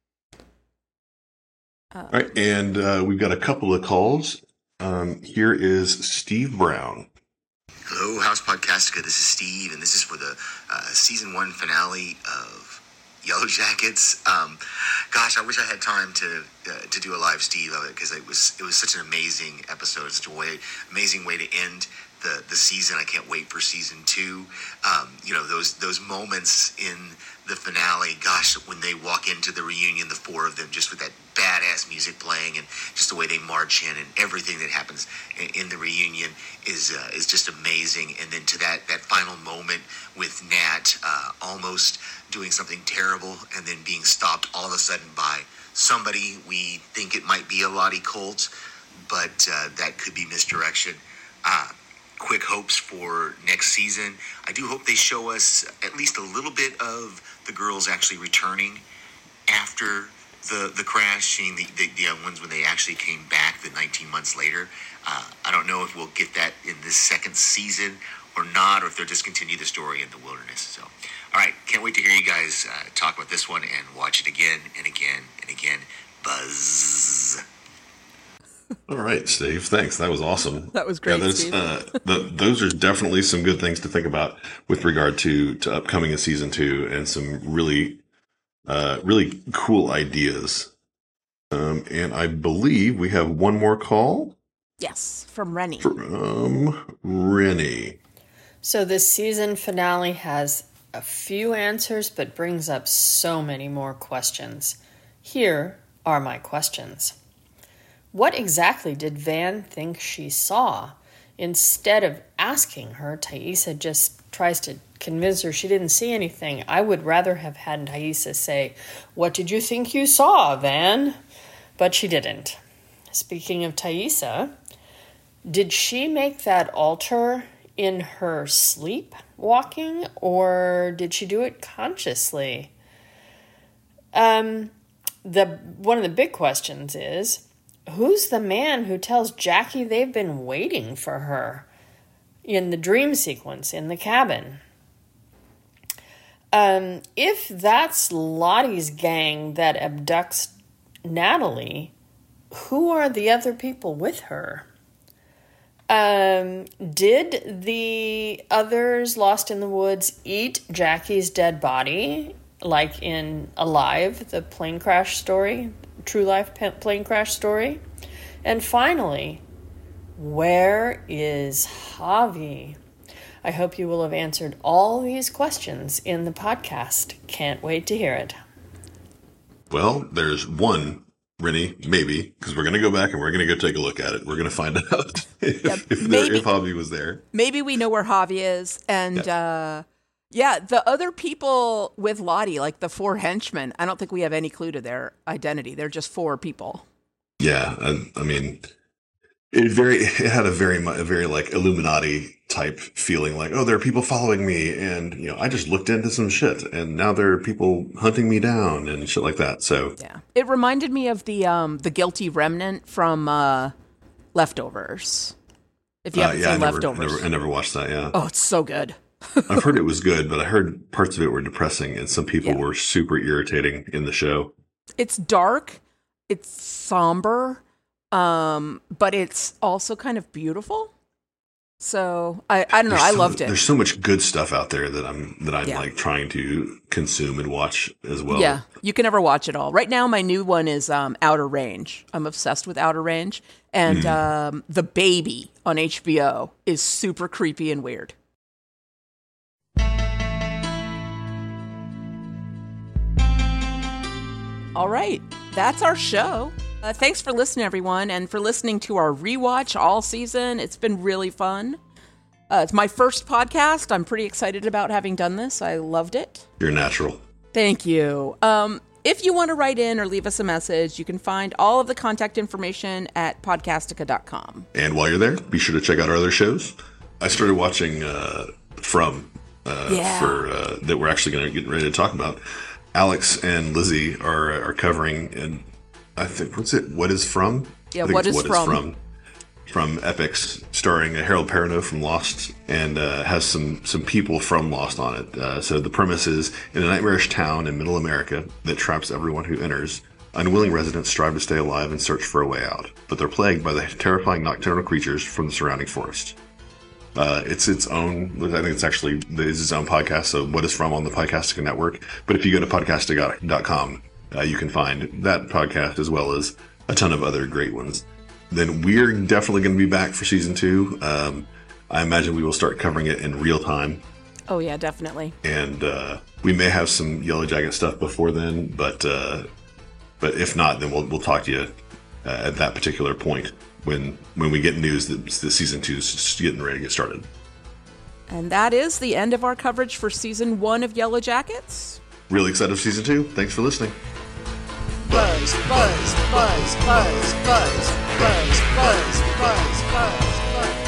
Uh, All right, and uh, we've got a couple of calls. Um, here is Steve Brown. Hello, House Podcastica. This is Steve, and this is for the uh, season one finale of Yellow Jackets. Um, gosh, I wish I had time to uh, to do a live Steve of it because it was it was such an amazing episode, such a way amazing way to end the, the season. I can't wait for season two. Um, you know, those those moments in the finale, gosh, when they walk into the reunion, the four of them, just with that badass music playing and just the way they march in and everything that happens in, in the reunion is uh, is just amazing. And then to that, that final moment with Nat uh, almost doing something terrible and then being stopped all of a sudden by somebody. We think it might be a Lottie Colt, but uh, that could be misdirection. Uh, quick hopes for next season. I do hope they show us at least a little bit of the girls actually returning after the the crash, seeing the, the, the ones when they actually came back the nineteen months later. Uh, I don't know if we'll get that in this second season or not, or if they'll just continue the story in the wilderness. So, all right, can't wait to hear you guys uh, talk about this one and watch it again and again and again. Buzz. All right, Steve. Thanks. That was awesome. That was great, yeah, Steve. Uh, the, those are definitely some good things to think about with regard to, to upcoming in season two, and some really, uh, really cool ideas. Um, and I believe we have one more call. Yes, from Rennie. From Rennie. So this season finale has a few answers, but brings up so many more questions. Here are my questions. What exactly did Van think she saw? Instead of asking her, Taissa just tries to convince her she didn't see anything. I would rather have had Taissa say, "What did you think you saw, Van?" But she didn't. Speaking of Taissa, did she make that altar in her sleep walking, or did she do it consciously? Um, the one of the big questions is, who's the man who tells Jackie they've been waiting for her in the dream sequence in the cabin? Um, if that's Lottie's gang that abducts Natalie, who are the other people with her? Um, did the others lost in the woods eat Jackie's dead body, like in Alive, the plane crash story? True life plane crash story? And finally, where is Javi? I hope you will have answered all these questions in the podcast. Can't wait to hear it. Well, there's one, Rennie, maybe, because we're going to go back and we're going to go take a look at it. We're going to find out if, yeah, if, there, maybe, if Javi was there. Maybe we know where Javi is. And, yeah. uh, yeah, the other people with Lottie, like the four henchmen, I don't think we have any clue to their identity. They're just four people. Yeah, I, I mean, it very it had a very a very like Illuminati type feeling, like, oh, there are people following me, and you know, I just looked into some shit, and now there are people hunting me down and shit like that. So yeah, it reminded me of the um the guilty remnant from uh, Leftovers. If you haven't uh, yeah, seen I never, Leftovers, I never, I never watched that. Yeah. Oh, it's so good. I've heard it was good, but I heard parts of it were depressing, and some people yeah. were super irritating in the show. It's dark, it's somber, um, but it's also kind of beautiful. So I, I don't know, there's I so, loved it. There's so much good stuff out there that I'm that I'm yeah. like trying to consume and watch as well. Yeah, you can never watch it all. Right now, my new one is um, Outer Range. I'm obsessed with Outer Range, and mm. um, The Baby on H B O is super creepy and weird. All right, that's our show. Uh, thanks for listening, everyone, and for listening to our rewatch all season. It's been really fun. Uh, it's my first podcast. I'm pretty excited about having done this. I loved it. You're natural. Thank you. Um, if you want to write in or leave us a message, you can find all of the contact information at podcastica dot com. And while you're there, be sure to check out our other shows. I started watching uh, From uh, yeah. for uh, that we're actually going to get ready to talk about. Alex and Lizzie are are covering, and I think what's it? What is From? Yeah, I think what, it's is, what from? is from? From Epix, starring Harold Perrineau from Lost, and uh, has some some people from Lost on it. Uh, so the premise is, in a nightmarish town in Middle America that traps everyone who enters, unwilling residents strive to stay alive and search for a way out, but they're plagued by the terrifying nocturnal creatures from the surrounding forest. Uh, it's its own, I think it's actually it's its own podcast, so What is From on the Podcastica Network. But if you go to podcastica dot com, uh, you can find that podcast as well as a ton of other great ones. Then we're definitely going to be back for season two. Um, I imagine we will start covering it in real time. Oh, yeah, definitely. And uh, we may have some Yellow Jacket stuff before then, but uh, but if not, then we'll we'll talk to you uh, at that particular point when when we get news that the season two is just getting ready to get started. And that is the end of our coverage for season one of Yellow Jackets. Really excited for season two. Thanks for listening. Buzz, buzz, buzz, buzz, buzz, buzz, buzz, buzz, buzz, buzz.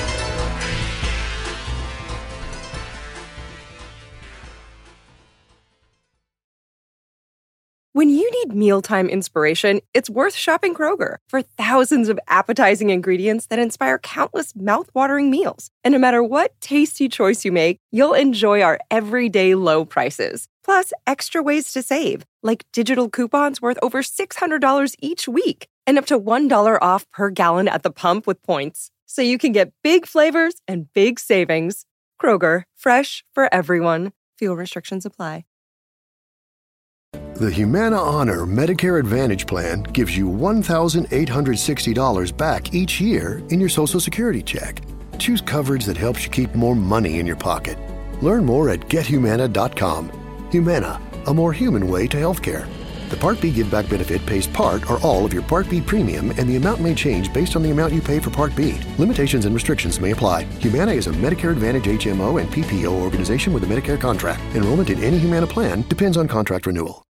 When you need mealtime inspiration, it's worth shopping Kroger for thousands of appetizing ingredients that inspire countless mouthwatering meals. And no matter what tasty choice you make, you'll enjoy our everyday low prices. Plus, extra ways to save, like digital coupons worth over six hundred dollars each week and up to one dollar off per gallon at the pump with points. So you can get big flavors and big savings. Kroger, fresh for everyone. Fuel restrictions apply. The Humana Honor Medicare Advantage Plan gives you one thousand eight hundred sixty dollars back each year in your Social Security check. Choose coverage that helps you keep more money in your pocket. Learn more at get humana dot com. Humana, a more human way to healthcare. The Part B Give Back benefit pays part or all of your Part B premium, and the amount may change based on the amount you pay for Part B. Limitations and restrictions may apply. Humana is a Medicare Advantage H M O and P P O organization with a Medicare contract. Enrollment in any Humana plan depends on contract renewal.